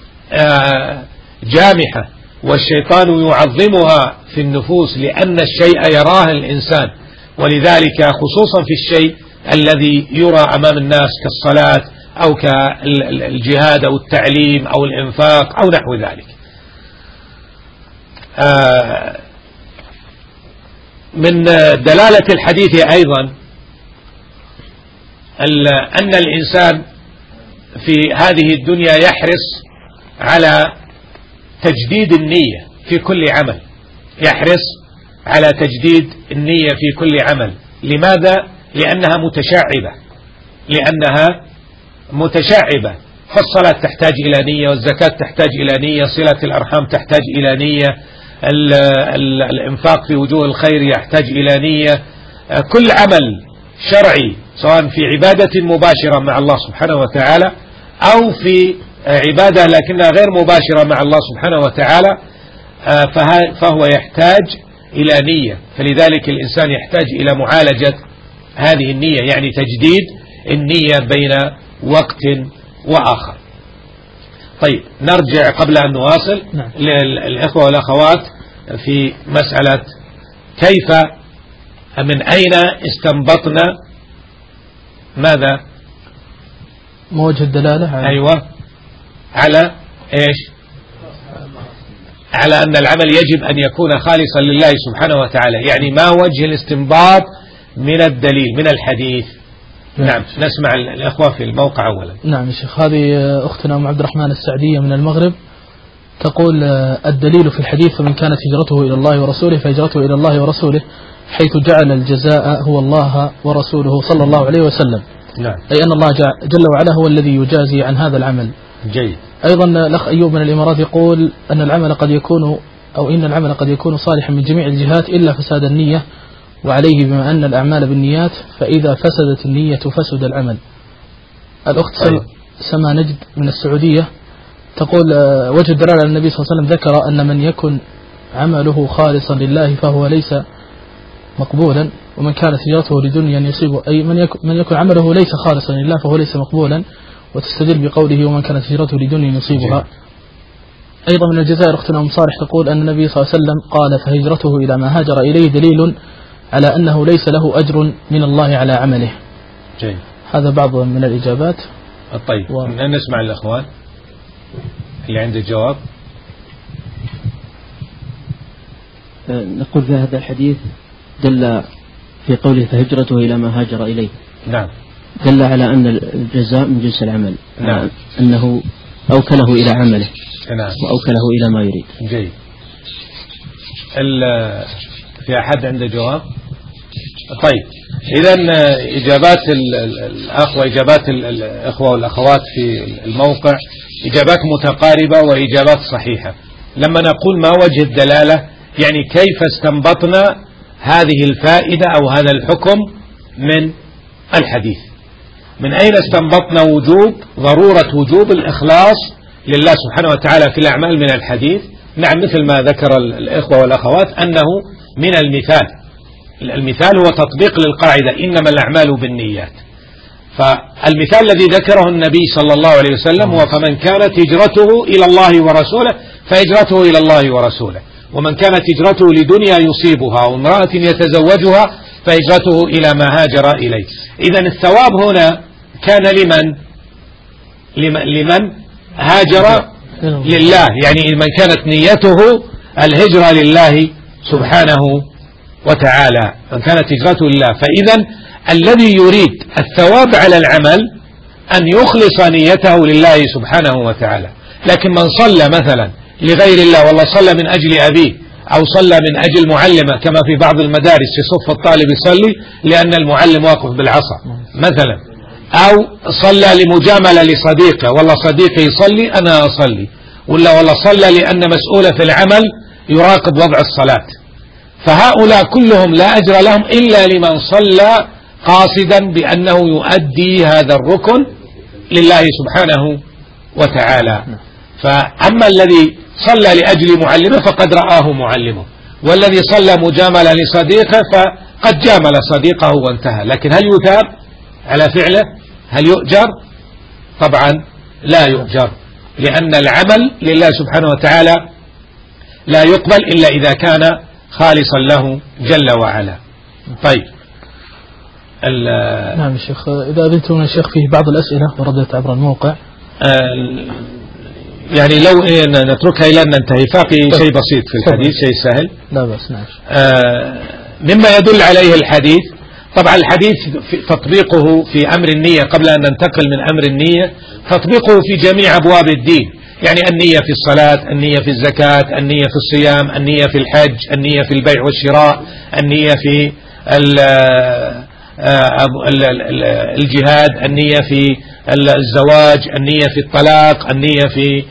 جامحة، والشيطان يعظمها في النفوس لأن الشيء يراه الإنسان، ولذلك خصوصا في الشيء الذي يرى أمام الناس كالصلاة أو كالجهاد أو التعليم أو الإنفاق أو نحو ذلك. من دلالة الحديث أيضا أن الإنسان في هذه الدنيا يحرص على تجديد النية في كل عمل، يحرص على تجديد النية في كل عمل. لماذا؟ لأنها متشعبة، لأنها متشعبة. فالصلاة تحتاج إلى نية، والزكاة تحتاج إلى نية، صلة الأرحام تحتاج إلى نية، ال ال الإنفاق في وجوه الخير يحتاج إلى نية. كل عمل شرعي سواء في عبادة مباشرة مع الله سبحانه وتعالى أو في عبادة لكنها غير مباشرة مع الله سبحانه وتعالى، فهو يحتاج إلى نية. فلذلك الإنسان يحتاج إلى معالجة هذه النية، يعني تجديد النية بين وقت وآخر. طيب نرجع قبل أن نواصل للإخوة والأخوات في مسألة كيف من أين استنبطنا ماذا ما وجه الدلالة؟ أيوة، على إيش؟ على أن العمل يجب أن يكون خالصا لله سبحانه وتعالى. يعني ما وجه الاستنباط من الدليل من الحديث؟ نعم نسمع الأخوة في الموقع أولا. نعم يا شيخ. هذه أختنا أم عبد الرحمن السعدية من المغرب تقول الدليل في الحديث فمن كانت هجرته إلى الله ورسوله فهجرته إلى الله ورسوله، حيث جعل الجزاء هو الله ورسوله صلى الله عليه وسلم. نعم. أي أن الله جل وعلا هو الذي يجازي عن هذا العمل. جيد. أيضا الأخ أيوب من الإمارات يقول أن العمل قد يكون أو إن العمل قد يكون صالحا من جميع الجهات إلا فساد النية، وعليه بما أن الأعمال بالنيات فإذا فسدت النية فسد العمل. الأخت طيب. سما نجد من السعودية تقول وجه الدلالة على النبي صلى الله عليه وسلم ذكر أن من يكن عمله خالصا لله فهو ليس مقبولا، ومن كانت هجرته لدنيا يصيبه، أي من يكن, من يكن عمله ليس خالصا لله فهو ليس مقبولا، وتستدل بقوله ومن كانت هجرته لدنيا يصيبها. أيضا من الجزائر أختنا أم صالح تقول أن النبي صلى الله عليه وسلم قال فهجرته إلى ما هاجر إليه دليل على أنه ليس له أجر من الله على عمله. جيد. هذا بعض من الإجابات. طيب و... نسمع الأخوان اللي عنده جواب. نقول في هذا الحديث دل في قوله فهجرته إلى ما هاجر إليه. نعم. دل على أن الجزاء من جنس العمل. نعم. أنه أوكله إلى عمله. نعم. وأوكله إلى ما يريد. جيد. في أحد عنده جواب؟ طيب إذا إجابات الأخ وإجابات الأخوة والأخوات في الموقع إجابات متقاربة وإجابات صحيحة. لما نقول ما وجه الدلالة يعني كيف استنبطنا هذه الفائدة أو هذا الحكم من الحديث؟ من أين استنبطنا وجوب ضرورة وجوب الإخلاص لله سبحانه وتعالى في الأعمال من الحديث؟ نعم، مثل ما ذكر الإخوة والأخوات أنه من المثال. المثال هو تطبيق للقاعدة إنما الأعمال بالنيات. فالمثال الذي ذكره النبي صلى الله عليه وسلم هو فمن كانت هجرته إلى الله ورسوله فهجرته إلى الله ورسوله، ومن كانت هجرته لدنيا يصيبها وامرأة يتزوجها فهجرته إلى ما هاجر إليه. إذن الثواب هنا كان لمن لمن هاجر لله، يعني من كانت نيته الهجرة لله سبحانه وتعالى، من كانت هجرته لله. فإذا الذي يريد الثواب على العمل أن يخلص نيته لله سبحانه وتعالى. لكن من صلى مثلا لغير الله، والله صلى من أجل أبيه أو صلى من أجل معلمه كما في بعض المدارس في صف الطالب يصلي لأن المعلم واقف بالعصا مثلا، أو صلى لمجاملة لصديقه، والله صديقي يصلي أنا أصلي، ولا والله صلى لأن مسؤول في العمل يراقب وضع الصلاة. فهؤلاء كلهم لا أجر لهم إلا لمن صلى قاصدا بأنه يؤدي هذا الركن لله سبحانه وتعالى. فأما الذي صلى لأجل معلمه فقد رآه معلمه، والذي صلى مجاملة لصديقه فقد جامل صديقه وانتهى. لكن هل يثاب على فعله؟ هل يؤجر؟ طبعا لا يؤجر، لأن العمل لله سبحانه وتعالى لا يقبل إلا إذا كان خالصا له جل وعلا. طيب نعم يا شيخ، إذا أذنتم يا شيخ فيه بعض الأسئلة وردت عبر الموقع، يعني لو نتركها إلى أن ننتهي. باقي شيء بسيط في الحديث، شيء سهل لا بس. نعم. مما يدل عليه الحديث، طبعا الحديث في تطبيقه في أمر النية قبل أن ننتقل من أمر النية، تطبيقه في جميع أبواب الدين، يعني النية في الصلاة، النية في الزكاة، النية في الصيام، النية في الحج، النية في البيع والشراء، النية في الجهاد، النية في الزواج، النية في الطلاق، النية في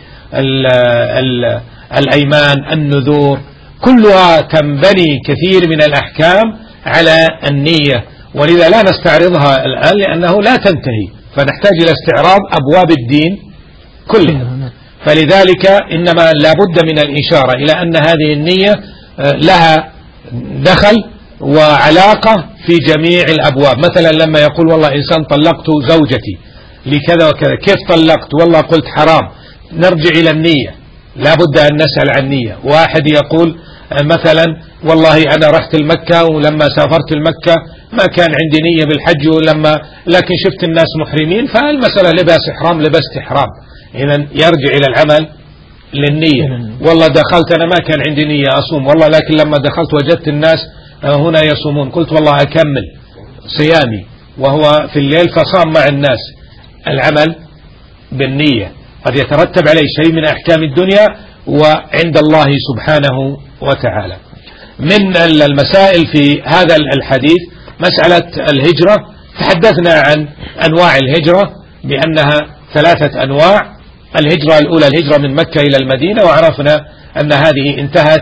الأيمان، النذور، كلها تنبني كثير من الأحكام على النية. ولذا لا نستعرضها الآن لأنه لا تنتهي، فنحتاج إلى استعراض أبواب الآن لأنه لا تنتهي، فنحتاج إلى استعراض أبواب الدين كلها. فلذلك إنما لابد من الإشارة إلى أن هذه النية لها دخل وعلاقة في جميع الأبواب. مثلا لما يقول والله إنسان طلقت زوجتي لكذا وكذا، كيف طلقت؟ والله قلت حرام، نرجع إلى النية، لابد أن نسأل عن النية. واحد يقول مثلا والله أنا رحت المكة ولما سافرت المكة ما كان عندي نية بالحج، ولما لكن شفت الناس محرمين فالمسألة لباس إحرام لبست إحرام، إذن يرجع إلى العمل للنية. والله دخلت أنا ما كان عندي نية أصوم، والله لكن لما دخلت وجدت الناس هنا يصومون قلت والله أكمل صيامي، وهو في الليل فصام مع الناس. العمل بالنية قد يترتب عليه شيء من أحكام الدنيا وعند الله سبحانه وتعالى. من المسائل في هذا الحديث مسألة الهجرة. تحدثنا عن أنواع الهجرة بأنها ثلاثة أنواع. الهجرة الأولى الهجرة من مكة إلى المدينة، وعرفنا أن هذه انتهت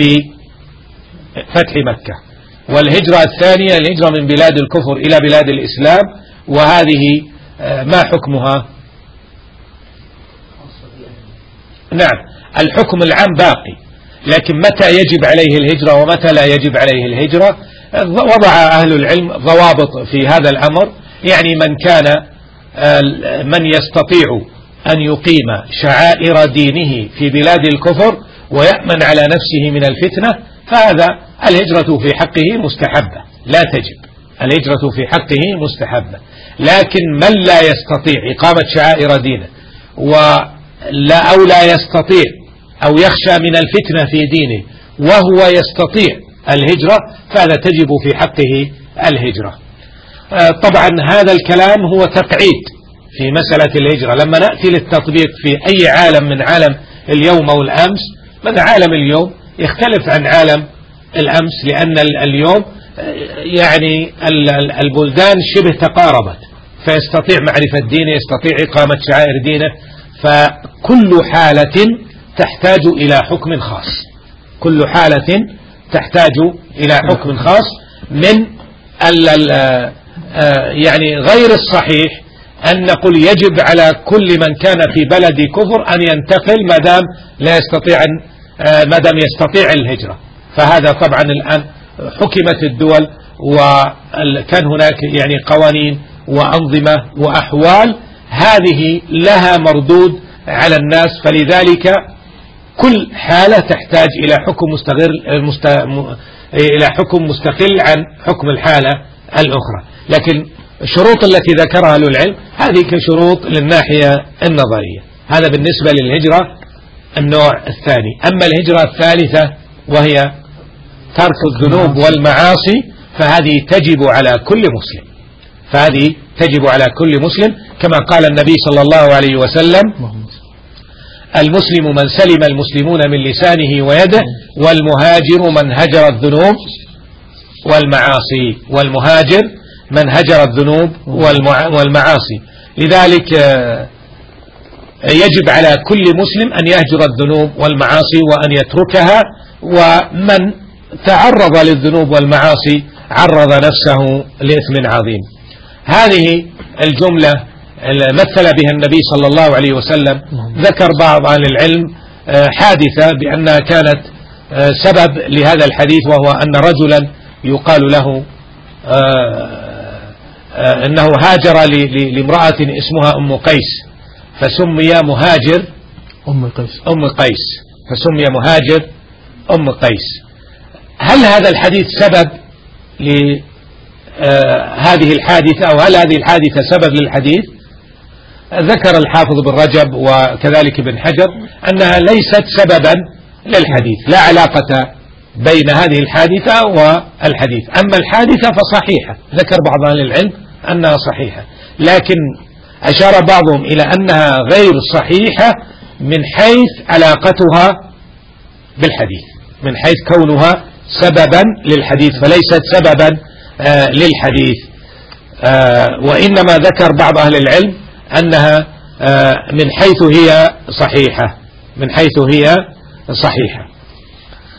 بفتح مكة. والهجرة الثانية الهجرة من بلاد الكفر إلى بلاد الإسلام، وهذه ما حكمها؟ نعم الحكم العام باقي، لكن متى يجب عليه الهجرة ومتى لا يجب عليه الهجرة وضع أهل العلم ضوابط في هذا الأمر. يعني من كان من يستطيع أن يقيم شعائر دينه في بلاد الكفر ويأمن على نفسه من الفتنة فهذا الهجرة في حقه مستحبة لا تجب، الهجرة في حقه مستحبة. لكن من لا يستطيع إقامة شعائر دينه ولا أو لا يستطيع أو يخشى من الفتنة في دينه وهو يستطيع الهجرة فهذا تجب في حقه الهجرة. طبعا هذا الكلام هو تقعيد في مسألة الهجرة. لما نأتي للتطبيق في أي عالم من عالم اليوم أو الأمس، من عالم اليوم يختلف عن عالم الأمس، لأن اليوم يعني البلدان شبه تقاربت، فيستطيع معرفة دينه، يستطيع إقامة شعائر دينه، فكل حالة تحتاج إلى حكم خاص، كل حالة تحتاج إلى حكم خاص. من ال ال يعني غير الصحيح أن نقول يجب على كل من كان في بلد كفر أن ينتقل ما دام لا يستطيع ما دام يستطيع الهجرة. فهذا طبعا الآن حكمت الدول وكان هناك يعني قوانين وأنظمة وأحوال هذه لها مردود على الناس، فلذلك كل حالة تحتاج إلى حكم مستقل مست... إلى حكم مستقل عن حكم الحالة الأخرى. لكن الشروط التي ذكرها أهل العلم هذه كشروط للناحية النظرية. هذا بالنسبة للهجرة النوع الثاني. أما الهجرة الثالثة وهي ترك الذنوب والمعاصي فهذه تجب على كل مسلم، فهذه تجب على كل مسلم كما قال النبي صلى الله عليه وسلم: المسلم من سلم المسلمون من لسانه ويده، والمهاجر من هجر الذنوب والمعاصي، والمهاجر من هجر الذنوب والمعاصي. لذلك يجب على كل مسلم أن يهجر الذنوب والمعاصي وأن يتركها، ومن تعرض للذنوب والمعاصي عرض نفسه لإثم عظيم. هذه الجملة مثل بها النبي صلى الله عليه وسلم. ذكر بعض أهل العلم حادثة بأنها كانت سبب لهذا الحديث، وهو أن رجلا يقال له أنه هاجر لامرأة اسمها أم قيس فسمي مهاجر أم قيس أم قيس فسمي مهاجر أم قيس. هل هذا الحديث سبب لهذه الحادثة أو هل هذه الحادثة سبب للحديث؟ ذكر الحافظ بن رجب وكذلك ابن حجر أنها ليست سببا للحديث، لا علاقة بين هذه الحادثة والحديث. أما الحادثة فصحيحة، ذكر بعض أهل العلم أنها صحيحة، لكن أشار بعضهم إلى أنها غير صحيحة من حيث علاقتها بالحديث، من حيث كونها سببا للحديث، فليست سببا آه للحديث. آه وإنما ذكر بعض أهل العلم أنها آه من حيث هي صحيحة، من حيث هي صحيحة.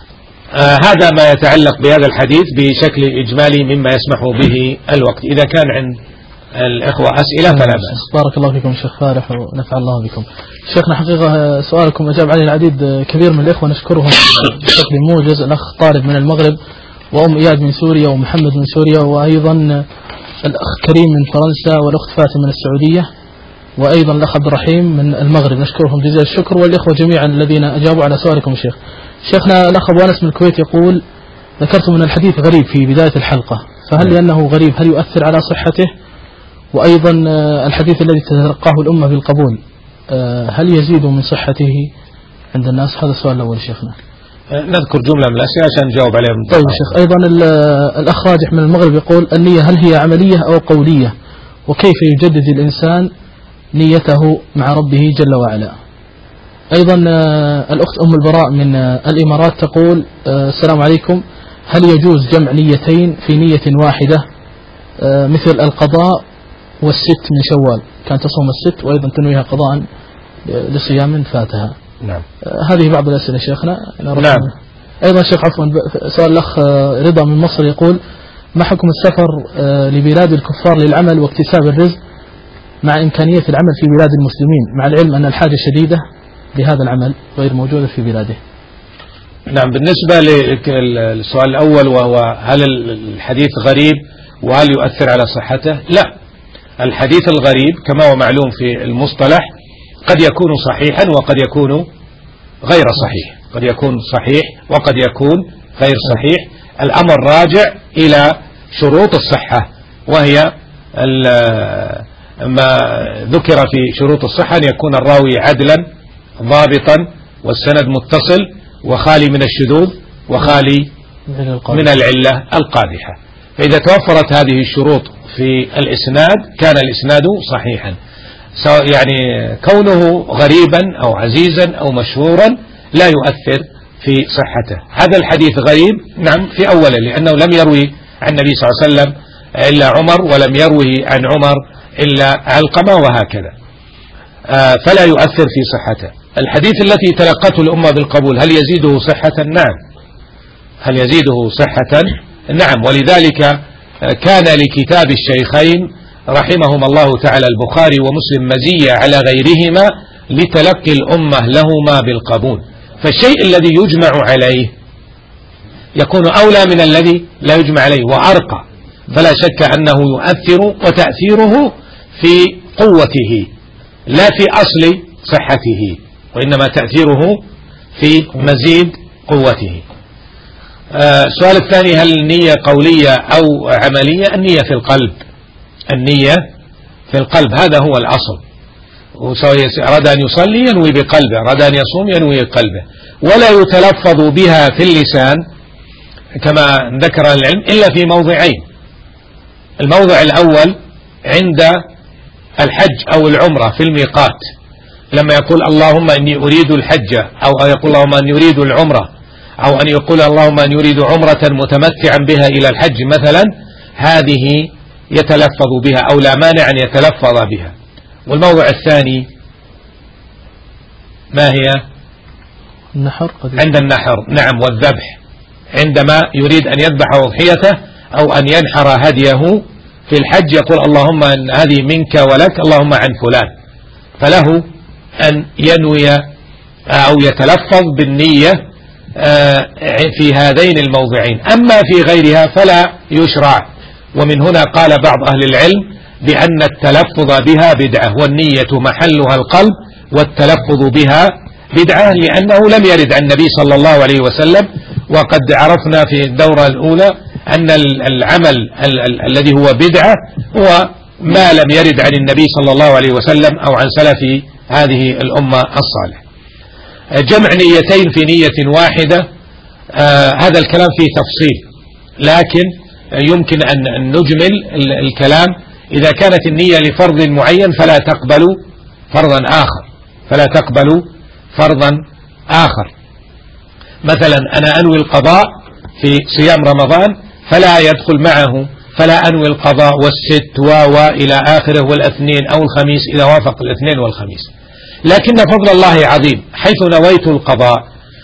آه هذا ما يتعلق بهذا الحديث بشكل إجمالي مما يسمح به الوقت. إذا كان عند الإخوة أسئلة فلا بأس. بارك الله فيكم شيخ فالح ونفع الله بكم. شيخنا حقيقة سؤالكم أجاب عليه العديد كبير من الإخوة نشكرهم بشكل موجز. الأخ طارق من المغرب، وأم إياد من سوريا، ومحمد من سوريا، وأيضا الأخ كريم من فرنسا، والأخت فاتن من السعودية، وأيضا الأخ عبد الرحيم من المغرب. نشكرهم جزيل الشكر، والإخوة جميعا الذين أجابوا على سؤالكم الشيخ. شيخنا الأخ أبو أنس من الكويت يقول: ذكرتم أن الحديث غريب في بداية الحلقة، فهل لأنه غريب هل يؤثر على صحته؟ وأيضا الحديث الذي تتلقاه الأمة بالقبول هل يزيد من صحته عند الناس؟ هذا السؤال الأول شيخنا. نذكر جملة من الأسئلة عشان نجاوب عليهم. طيب شيخ. أيضا الأخ راجح من المغرب يقول: النية هل هي عملية أو قولية؟ وكيف يجدد الإنسان نيته مع ربه جل وعلا؟ أيضا الأخت أم البراء من الإمارات تقول: السلام عليكم، هل يجوز جمع نيتين في نية واحدة مثل القضاء والست من شوال؟ كانت تصوم الست وأيضا تنويها قضاء لصيام فاتها. نعم. هذه بعض الأسئلة شيخنا. نعم. أيضا شيخ عفوا سؤال الأخ رضا من مصر يقول: ما حكم السفر لبلاد الكفار للعمل واكتساب الرزق مع إمكانية العمل في بلاد المسلمين، مع العلم أن الحاجة شديدة لهذا العمل غير موجودة في بلاده؟ نعم. بالنسبة للسؤال الأول وهو هل الحديث غريب وهل يؤثر على صحته؟ لا، الحديث الغريب كما هو معلوم في المصطلح قد يكون صحيحا وقد يكون غير صحيح، قد يكون صحيح وقد يكون غير صحيح. الأمر راجع إلى شروط الصحة، وهي ما ذكر في شروط الصحة أن يكون الراوي عدلا ضابطا والسند متصل وخالي من الشذوذ وخالي من العلة القادحة. فإذا توفرت هذه الشروط في الإسناد كان الإسناد صحيحا، يعني كونه غريبا أو عزيزا أو مشهورا لا يؤثر في صحته. هذا الحديث غريب نعم في أوله لأنه لم يروي عن النبي صلى الله عليه وسلم إلا عمر، ولم يروي عن عمر إلا علقمة، وهكذا، فلا يؤثر في صحته. الحديث التي تلقته الأمة بالقبول هل يزيده صحة؟ نعم. هل يزيده صحة؟ نعم. ولذلك كان لكتاب الشيخين رحمهما الله تعالى البخاري ومسلم مزية على غيرهما لتلقي الأمة لهما بالقبول. فالشيء الذي يجمع عليه يكون أولى من الذي لا يجمع عليه وأرقى، فلا شك أنه يؤثر، وتأثيره في قوته لا في أصل صحته، وإنما تأثيره في مزيد قوته. السؤال آه الثاني: هل النية قولية أو عملية؟ النية في القلب، النية في القلب، هذا هو الأصل. وسواء أراد أن يصلي ينوي بقلبه، أراد أن يصوم ينوي بقلبه، ولا يتلفظ بها في اللسان كما ذكر العلم إلا في موضعين. الموضع الأول عند الحج أو العمرة في الميقات، لما يقول اللهم إني أريد الحج، أو يقول اللهم أن يريد العمرة، أو أن يقول اللهم أن يريد عمرة متمتعا بها إلى الحج مثلا، هذه يتلفظ بها أو لا مانع أن يتلفظ بها. والموضع الثاني ما هي؟ النحر. عند النحر، نعم، والذبح، عندما يريد أن يذبح أضحيته أو أن ينحر هديه في الحج يقول اللهم أن هذه منك ولك، اللهم عن فلان، فله أن ينوي أو يتلفظ بالنية في هذين الموضعين. أما في غيرها فلا يشرع. ومن هنا قال بعض أهل العلم بأن التلفظ بها بدعة، والنية محلها القلب، والتلفظ بها بدعة، لأنه لم يرد عن النبي صلى الله عليه وسلم. وقد عرفنا في الدورة الأولى أن العمل ال ال الذي هو بدعة هو ما لم يرد عن النبي صلى الله عليه وسلم أو عن سلف هذه الأمة الصالح. جمع نيتين في نية واحدة، آه هذا الكلام فيه تفصيل، لكن يمكن أن نجمل الكلام. إذا كانت النية لفرض معين فلا تقبل فرضا آخر، فلا تقبل فرضا آخر. مثلا أنا أنوي القضاء في صيام رمضان فلا يدخل معه، فلا أنوي القضاء والست و إلى آخره والاثنين أو الخميس إذا وافق الاثنين والخميس. لكن فضل الله عظيم، حيث نويت القضاء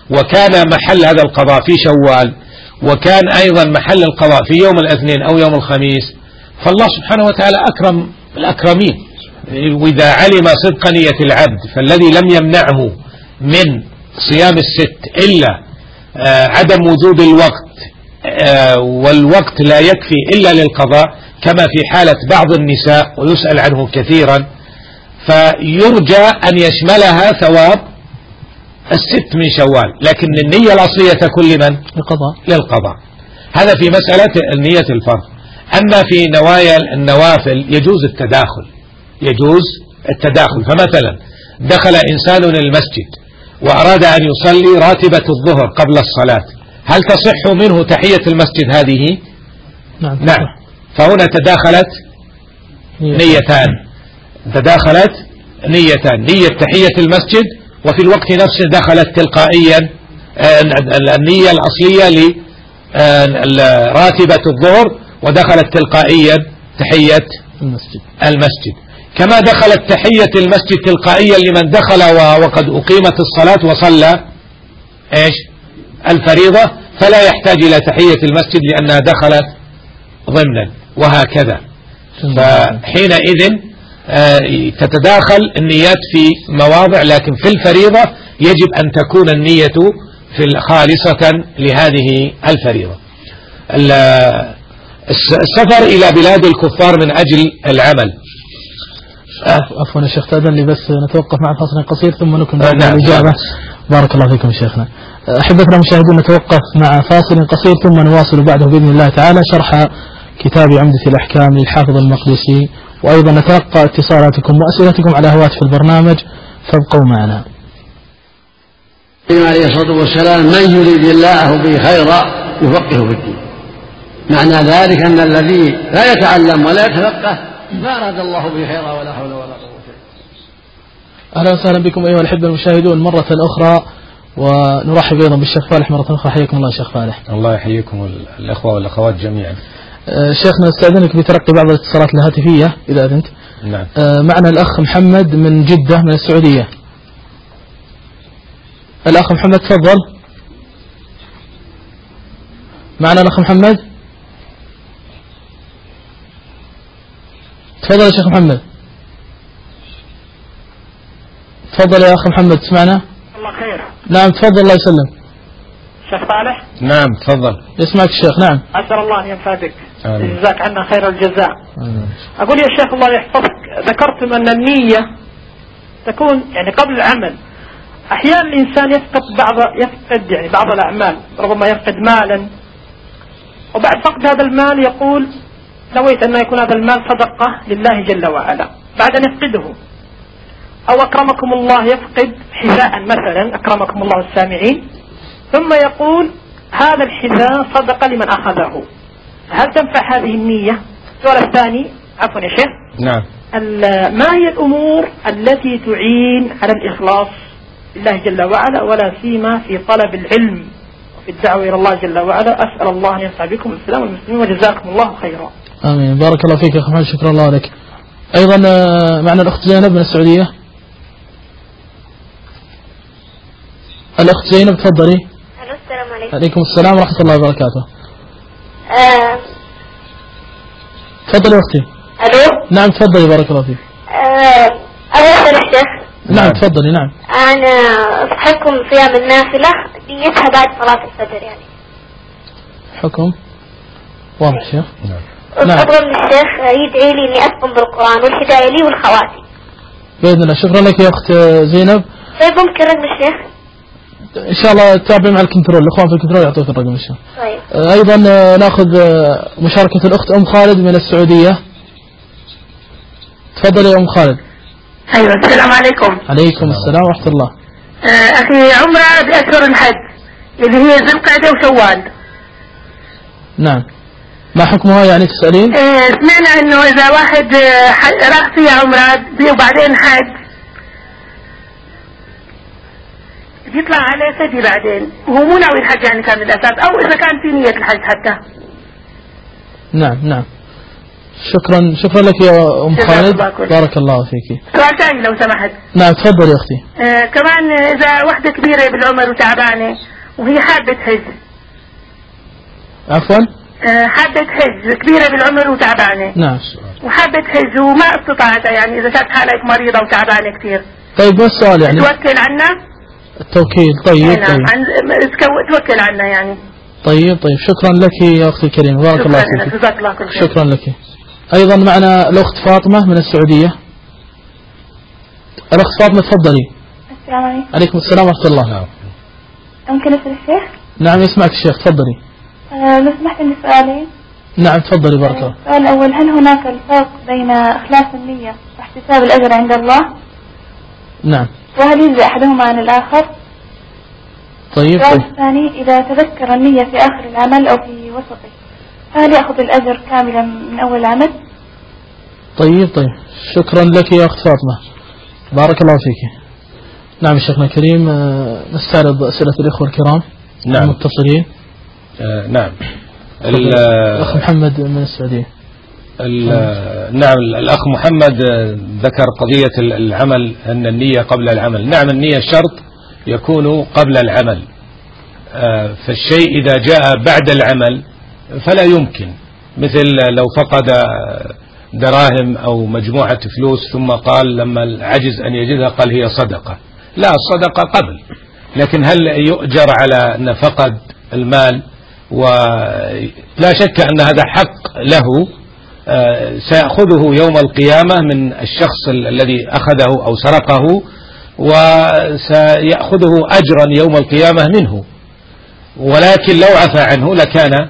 وكان محل هذا القضاء في شوال، وكان أيضا محل القضاء في يوم الاثنين أو يوم الخميس، فالله سبحانه وتعالى أكرم الأكرمين. وإذا علم صدق نية العبد فالذي لم يمنعه من صيام الست إلا عدم وجود الوقت، والوقت لا يكفي إلا للقضاء كما في حالة بعض النساء ويسأل عنه كثيرا، فيرجى أن يشملها ثواب الست من شوال، لكن النية الأصلية تكون لمن؟ للقضاء. للقضاء. هذا في مسألة النية الفرض. أما في نوايا النوافل يجوز التداخل، يجوز التداخل. فمثلا دخل إنسان المسجد وأراد أن يصلي راتبة الظهر قبل الصلاة، هل تصح منه تحية المسجد هذه؟ نعم, نعم. فهنا تداخلت نيتان، تداخلت نيتان، نية تحية المسجد، وفي الوقت نفسه دخلت تلقائيا النية الأصلية لراتبة الظهر، ودخلت تلقائيا تحية المسجد. المسجد كما دخلت تحية المسجد تلقائيا لمن دخل وقد أقيمت الصلاة وصلى إيش الفريضة، فلا يحتاج إلى تحية المسجد لأنها دخلت ضمنا، وهكذا. فحينئذ تتداخل النيات في مواضع، لكن في الفريضة يجب أن تكون النية في خالصة لهذه الفريضة. السفر إلى بلاد الكفار من أجل العمل. عفوا يا شيخ، تأذن لي بس نتوقف مع فاصل قصير ثم نكمل نعم الإجابة. نعم. بارك الله فيكم شيخنا. أحبتنا المشاهدين، نتوقف مع فاصل قصير ثم نواصل بعده بإذن الله تعالى شرح كتاب عمدة الأحكام للحافظ المقدسي، وأيضا نتلقى اتصالاتكم وأسئلتكم على هواتف البرنامج، فابقوا معنا. عليه الصلاة والسلام: من يريد الله به خيرا يفقهه في الدين. معنى ذلك أن الذي لا يتعلم ولا يتفقه ما أراد الله به خيرا ولا حول ولا قوة. أهلا وسهلا بكم أيها الأحبة المشاهدون مرة أخرى، ونرحب أيضا بالشيخ فالح مرة أخرى. حياكم الله شيخ فالح. الله يحييكم الأخوة والأخوات جميعا. شيخنا استأذنك بتلقي بعض الاتصالات الهاتفية إذا أذنت. نعم. معنا الأخ محمد من جدة من السعودية. الأخ محمد تفضل. معنا الأخ محمد، تفضل يا شيخ محمد. تفضل يا أخ محمد، تسمعنا؟ الله خير. نعم تفضل، الله يسلم. شيخ صالح. نعم تفضل. يسمعك الشيخ. نعم. أسأل الله أن ينفع بك، جزاك عنا خير الجزاء. آمين. أقول يا شيخ الله يحفظك، ذكرتم أن النية تكون يعني قبل العمل. أحيانا الإنسان يفقد بعض يفقد يعني بعض الأعمال، ربما يفقد مالا، وبعد فقد هذا المال يقول نويت أن يكون هذا المال صدقة لله جل وعلا، بعد أن يفقده. أو أكرمكم الله يفقد حذاء مثلا، أكرمكم الله السامعين، ثم يقول هذا الحذاء صدقة لمن أخذه. هل تنفع هذه النية؟ السؤال الثاني، عفوا يا شيخ. نعم. ما هي الأمور التي تعين على الإخلاص لله جل وعلا، ولا سيما في طلب العلم وفي الدعوة إلى الله جل وعلا؟ أسأل الله أن ينفع بكم الإسلام والمسلمين، وجزاكم الله خيرا. آمين. بارك الله فيك يا أخي محمد، شكرا الله لك. أيضا معنا الأخت زينب من السعودية. الأخت زينب تفضلي. السلام عليكم. عليكم السلام ورحمة الله وبركاته. آه. تفضلي أختي. ألو. نعم تفضلي، بارك الله فيك. آه. أول الشيخ. نعم تفضلي. نعم. أنا حكم صيام النافلة نيتها بعد صلاة الفجر يعني. حكم واضح شيخ. نعم. أطلب من الشيخ يدعي لي إني أتقن بالقرآن والهداية لي والخواتي. بإذن الله. شكرا لك يا أخت زينب. طيب ممكن رقم الشيخ؟ إن شاء الله تتابع مع الكنترول، الأخوان في الكنترول يعطوك الرقم إن شاء الله. طيب. أيضا نأخذ مشاركة الأخت أم خالد من السعودية. تفضل يا أم خالد. أيوة. السلام عليكم. عليكم السلام ورحمة الله. آه أخي عمرة بأشهر الحج اللي هي ذي القعدة وشوال. نعم. ما حكمها يعني تسألين؟ آه سمعنا إنه إذا واحد راح فيها عمرة وبعدين حج يطلع عليه ثدي بعدين، وهو مو ناوي الحج يعني كان من الأساس، أو إذا كان في نية الحج حتى. نعم نعم. شكرا شكرا لك يا أم خالد، بارك الله فيك. سؤال ثاني لو سمحت. نعم تفضل يا أختي. آه كمان إذا واحدة كبيرة بالعمر وتعبانة وهي حابة تحج. عفوا. آه حابة تحج، كبيرة بالعمر وتعبانة. نعم. وحابة تحج وما استطاعت، يعني إذا كانت حالك مريضة وتعبانة كثير. طيب بس سؤال يعني. توكل عنا. التوكيل طيب. نعم طيب. عن... توكل عنا يعني. طيب طيب شكرا لك يا أختي الكريمة، بارك الله فيك. جزاك الله كل خير. شكرا لك. أيضا معنا الأخت فاطمة من السعودية. الأخت فاطمة تفضلي. السلام عليكم. عليكم السلام ورحمة الله. ممكن أسأل الشيخ؟ نعم يسمعك الشيخ، تفضلي. أه لو سمحت لي سؤالين. نعم تفضلي بارك الله. السؤال الأول، هل هناك الفرق بين إخلاص النية واحتساب الأجر عند الله؟ نعم. وهل يجزي أحدهما عن الآخر؟ طيب. السؤال الثاني، إذا تذكر النية في آخر العمل أو في وسطه فهل يأخذ الأجر كاملا من أول العمل؟ طيب طيب شكرا لك يا أخت فاطمة، بارك الله فيك. نعم شيخنا الكريم، نستعرض أسئلة الإخوة الكرام. نعم المتصلين. آه نعم. الأخ محمد من السعودية. نعم الأخ محمد ذكر قضية العمل، أن النية قبل العمل. نعم النية شرط يكون قبل العمل، آه فالشيء إذا جاء بعد العمل فلا يمكن، مثل لو فقد دراهم أو مجموعة فلوس ثم قال لما عجز أن يجدها قال هي صدقة، لا الصدقة قبل. لكن هل يؤجر على أن فقد المال؟ ولا شك أن هذا حق له سيأخذه يوم القيامة من الشخص الذي أخذه أو سرقه، وسيأخذه أجرا يوم القيامة منه. ولكن لو عفى عنه لكان،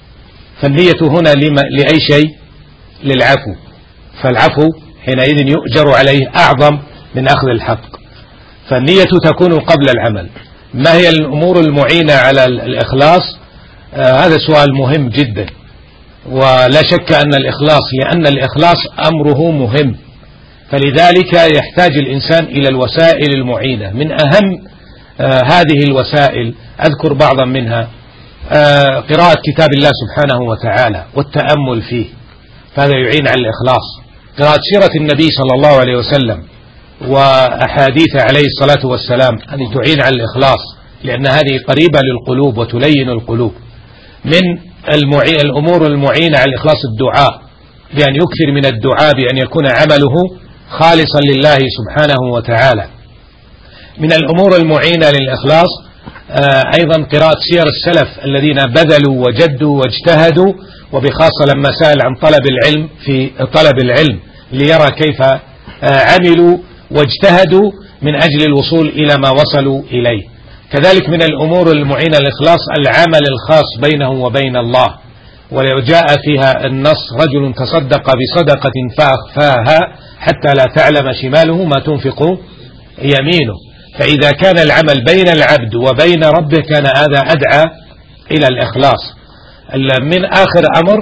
فالنية هنا لأي شيء؟ للعفو، فالعفو حينئذ يؤجر عليه أعظم من أخذ الحق. فالنية تكون قبل العمل. ما هي الأمور المعينة على الإخلاص؟ آه هذا سؤال مهم جدا، ولا شك أن الإخلاص، لأن الإخلاص أمره مهم، فلذلك يحتاج الإنسان إلى الوسائل المعينة. من أهم آه هذه الوسائل أذكر بعضا منها، آه قراءة كتاب الله سبحانه وتعالى والتأمل فيه، فهذا يعين على الإخلاص. قراءة سيرة النبي صلى الله عليه وسلم وأحاديث عليه الصلاة والسلام، هذه تعين على الإخلاص، لأن هذه قريبة للقلوب وتلين القلوب. من المعي... الأمور المعينة على الإخلاص الدعاء، بأن يكثر من الدعاء بأن يكون عمله خالصا لله سبحانه وتعالى. من الأمور المعينة للإخلاص آه أيضا قراءة سير السلف الذين بذلوا وجدوا واجتهدوا، وبخاصة لما سأل عن طلب العلم في طلب العلم ليرى كيف آه عملوا واجتهدوا من أجل الوصول إلى ما وصلوا إليه. كذلك من الأمور المعينة للإخلاص العمل الخاص بينه وبين الله، ولو جاء فيها النص رجل تصدق بصدقة فأخفاها حتى لا تعلم شماله ما تنفق يمينه. فإذا كان العمل بين العبد وبين ربه كان هذا أدعى إلى الإخلاص. من آخر أمر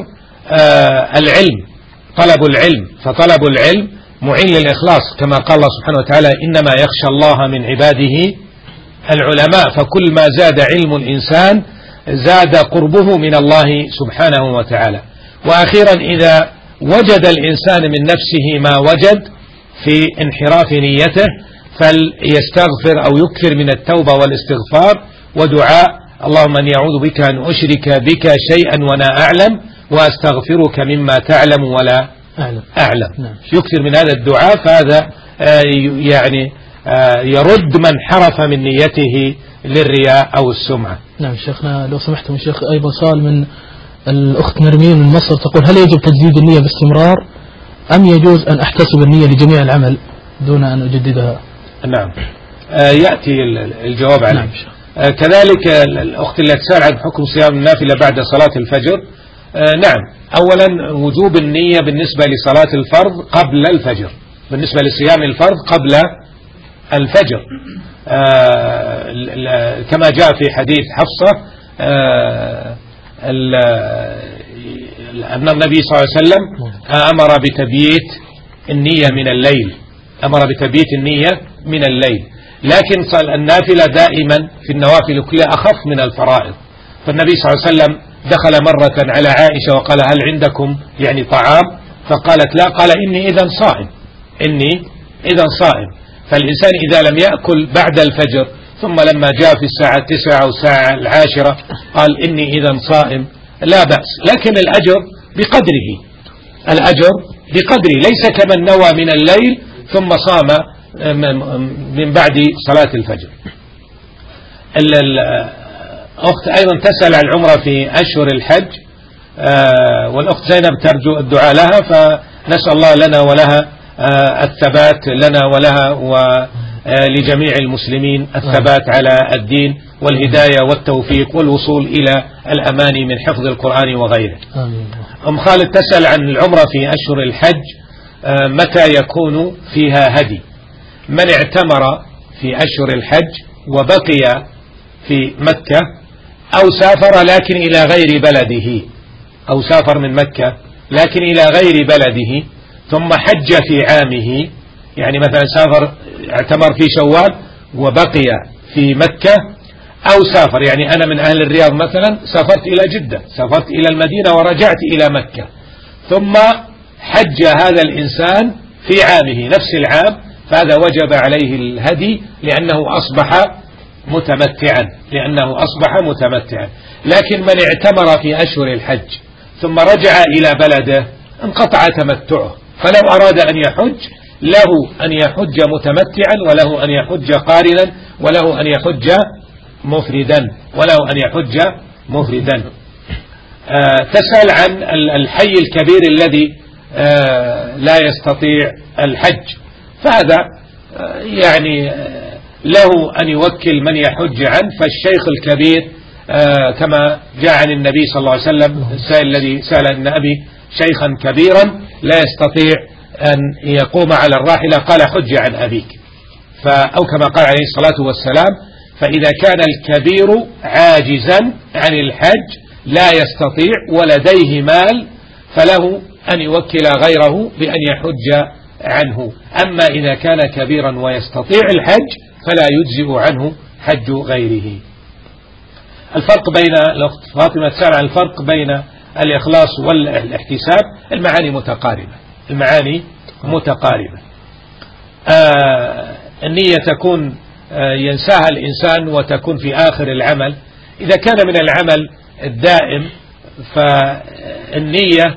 آه العلم، طلب العلم، فطلب العلم معين للإخلاص، كما قال الله سبحانه وتعالى إنما يخشى الله من عباده العلماء. فكل ما زاد علم الإنسان زاد قربه من الله سبحانه وتعالى. وأخيرا إذا وجد الإنسان من نفسه ما وجد في انحراف نيته فليستغفر أو يكثر من التوبة والاستغفار ودعاء اللهم أني أعوذ بك أن أشرك بك شيئا وأنا أعلم وأستغفرك مما تعلم ولا أعلم, أعلم. نعم. يكثر من هذا الدعاء، فهذا آه يعني آه يرد من حرف من نيته للرياء أو السمعة. نعم شيخنا لو سمحتم شيخ، أيضا سؤال من الأخت نرمين من مصر تقول هل يجب تجديد النية باستمرار أم يجوز أن أحتسب النية لجميع العمل دون أن أجددها؟ نعم آه يأتي الجواب عليه. نعم. آه كذلك الأخت اللي تسأل عن حكم صيام النافلة بعد صلاة الفجر، آه نعم أولا وجوب النية بالنسبة لصلاة الفرض قبل الفجر، بالنسبة لصيام الفرض قبل الفجر، آه كما جاء في حديث حفصة آه أن النبي صلى الله عليه وسلم أمر بتبييت النية من الليل، أمر بتبييت النية من الليل. لكن النافلة دائما في النوافل كلها أخف من الفرائض. فالنبي صلى الله عليه وسلم دخل مرة على عائشة وقال هل عندكم يعني طعام؟ فقالت لا، قال إني إذا صائم، إني إذا صائم. فالإنسان إذا لم يأكل بعد الفجر ثم لما جاء في الساعة التاسعة أو الساعة العاشرة قال إني إذا صائم لا بأس، لكن الأجر بقدره، الأجر بقدره، ليس كمن نوى من الليل ثم صام من بعد صلاة الفجر. الأخت أيضا تسأل عن العمرة في أشهر الحج، والأخت زينب ترجو الدعاء لها، فنسأل الله لنا ولها الثبات، لنا ولها ولجميع المسلمين الثبات على الدين والهداية والتوفيق والوصول إلى الأماني من حفظ القرآن وغيره. أم خالد تسأل عن العمرة في أشهر الحج متى يكون فيها هدي. من اعتمر في أشهر الحج وبقي في مكة أو سافر لكن إلى غير بلده، أو سافر من مكة لكن إلى غير بلده ثم حج في عامه، يعني مثلا سافر اعتمر في شوال وبقي في مكة، أو سافر يعني أنا من أهل الرياض مثلا سافرت إلى جدة، سافرت إلى المدينة ورجعت إلى مكة، ثم حج هذا الإنسان في عامه نفس العام، فهذا وجب عليه الهدي لأنه أصبح متمتعا، لأنه أصبح متمتعا. لكن من اعتمر في أشهر الحج ثم رجع إلى بلده انقطع تمتعه، فلو أراد أن يحج له أن يحج متمتعا، وله أن يحج قارنا، وله أن يحج مفردا، وله أن يحج مفردا. آه تسأل عن الحي الكبير الذي آه لا يستطيع الحج، فهذا آه يعني آه له أن يوكل من يحج عنه. فالشيخ الكبير آه كما جاء عن النبي صلى الله عليه وسلم، السائل الذي سأل أن أبي شيخا كبيرا لا يستطيع أن يقوم على الراحلة قال حج عن أبيك، أو كما قال عليه الصلاة والسلام. فإذا كان الكبير عاجزا عن الحج لا يستطيع ولديه مال فله أن يوكل غيره بأن يحج عنه. أما إذا كان كبيرا ويستطيع الحج فلا يجزئ عنه حج غيره. الفرق بين الأخت فاطمة تسأل عن الفرق بين الإخلاص والاحتساب. المعاني متقاربة، المعاني متقاربة. آه النية تكون آه ينساها الإنسان وتكون في آخر العمل. إذا كان من العمل الدائم فالنية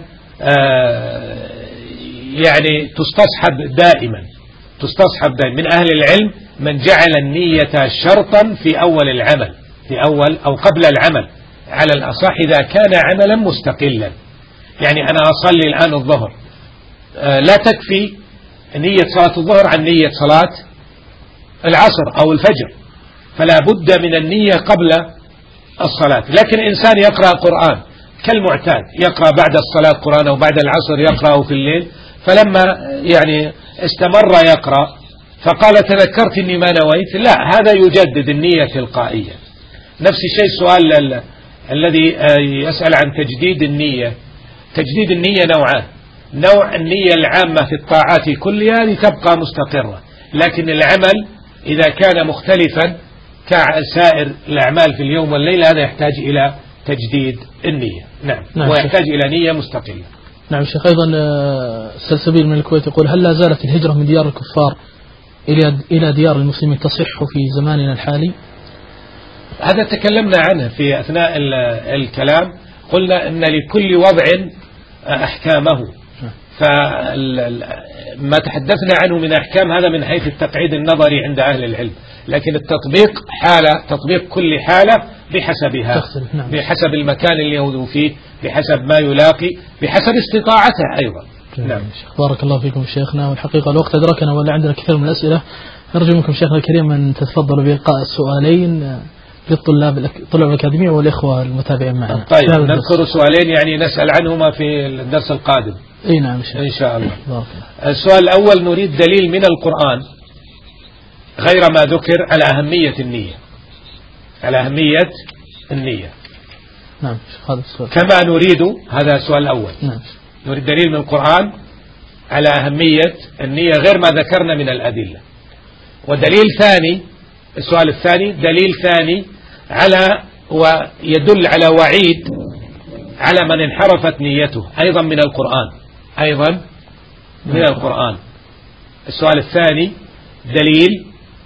آه يعني تستصحب دائما، تستصحب دائما. من أهل العلم من جعل النية شرطا في أول العمل، في أول أو قبل العمل على الأصح إذا كان عملا مستقلا. يعني أنا أصلي الآن الظهر، آه لا تكفي نية صلاة الظهر عن نية صلاة العصر أو الفجر، فلا بد من النية قبل الصلاة. لكن إنسان يقرأ قرآن كالمعتاد، يقرأ بعد الصلاة قرآن أو بعد العصر يقرأه في الليل، فلما يعني استمر يقرأ فقال تذكرت إني ما نويت، لا، هذا يجدد النية تلقائيا. نفس الشيء السؤال ال الذي يسأل عن تجديد النية. تجديد النية نوعان: نوع النية العامة في الطاعات كلها لتبقى مستقرة، لكن العمل إذا كان مختلفا كسائر الأعمال في اليوم والليل هذا يحتاج إلى تجديد النية. نعم, نعم ويحتاج شيخ. إلى نية مستقلة. نعم شيخ. أيضا سلسبيل من الكويت يقول: هل لا زالت الهجرة من ديار الكفار إلى إلى ديار المسلمين تصح في زماننا الحالي؟ هذا تكلمنا عنه في أثناء الكلام، قلنا أن لكل وضع أحكامه، فما تحدثنا عنه من أحكام هذا من حيث التقعيد النظري عند أهل العلم، لكن التطبيق حالة، تطبيق كل حالة بحسبها، نعم. بحسب المكان اللي هو فيه، بحسب ما يلاقي، بحسب استطاعته أيضا. نعم. بارك الله فيكم شيخنا. والحقيقة الوقت أدركنا ولا عندنا كثير من الأسئلة، نرجو منكم شيخنا الكريم أن تتفضلوا بإلقاء السؤالين للطلاب طلاب الأكاديمية والإخوة المتابعين معنا. طيب نذكر سؤالين يعني نسأل عنهما في الدرس القادم. اي نعم إن شاء الله. السؤال الأول: نريد دليل من القرآن غير ما ذكر على أهمية النية، على أهمية النية. نعم هذا السؤال. كما نريد، هذا السؤال الأول، نعم. نريد دليل من القرآن على أهمية النية غير ما ذكرنا من الأدلة. ودليل ثاني، السؤال الثاني دليل ثاني على ويدل على وعيد على من انحرفت نيته أيضا من القرآن، أيضا من القرآن. السؤال الثاني دليل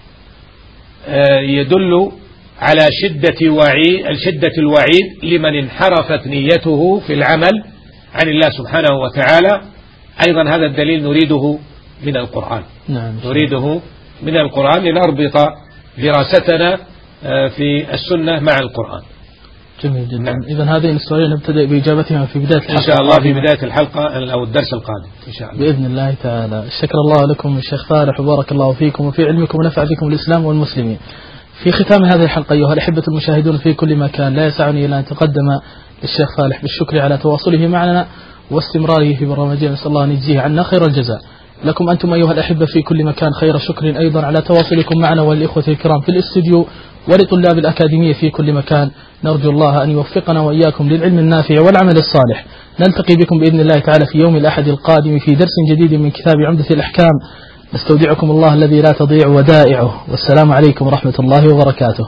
يدل على شدة وعيد شدة الوعيد لمن انحرفت نيته في العمل عن الله سبحانه وتعالى. أيضا هذا الدليل نريده من القرآن. نعم. نريده من القرآن لنربط دراستنا في السنة مع القرآن. جميل جدا. نعم. إذن هذه السؤالين نبتدئ بإجابتها في بداية الحلقة إن شاء الله في بداية الحلقة أو الدرس القادم إن شاء الله بإذن الله تعالى. شكر الله لكم الشيخ فالح وبارك الله فيكم وفي علمكم ونفع بكم الإسلام والمسلمين. في ختام هذه الحلقة أيها الأحبة المشاهدون في كل مكان، لا يسعني إلا أن أتقدم للشيخ فالح بالشكر على تواصله معنا واستمراره في برنامجنا، نسأل الله أن يجزيه عنا خير الجزاء. لكم أنتم أيها الأحبة في كل مكان خير شكر أيضا على تواصلكم معنا وللإخوة الكرام في الاستوديو ولطلاب الأكاديمية في كل مكان. نرجو الله أن يوفقنا وإياكم للعلم النافع والعمل الصالح. نلتقي بكم بإذن الله تعالى في يوم الأحد القادم في درس جديد من كتاب عمدة الأحكام. نستودعكم الله الذي لا تضيع ودائعه، والسلام عليكم ورحمة الله وبركاته.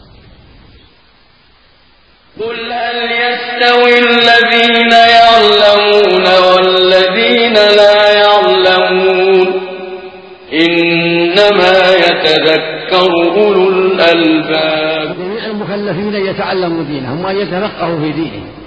قل هل يستوي الذين يعلمون والذين لا يعلمون إنما يتذكر أولو الألباب. جميع المكلفين أن يتعلموا دينهم وأن يتفقهوا في دينهم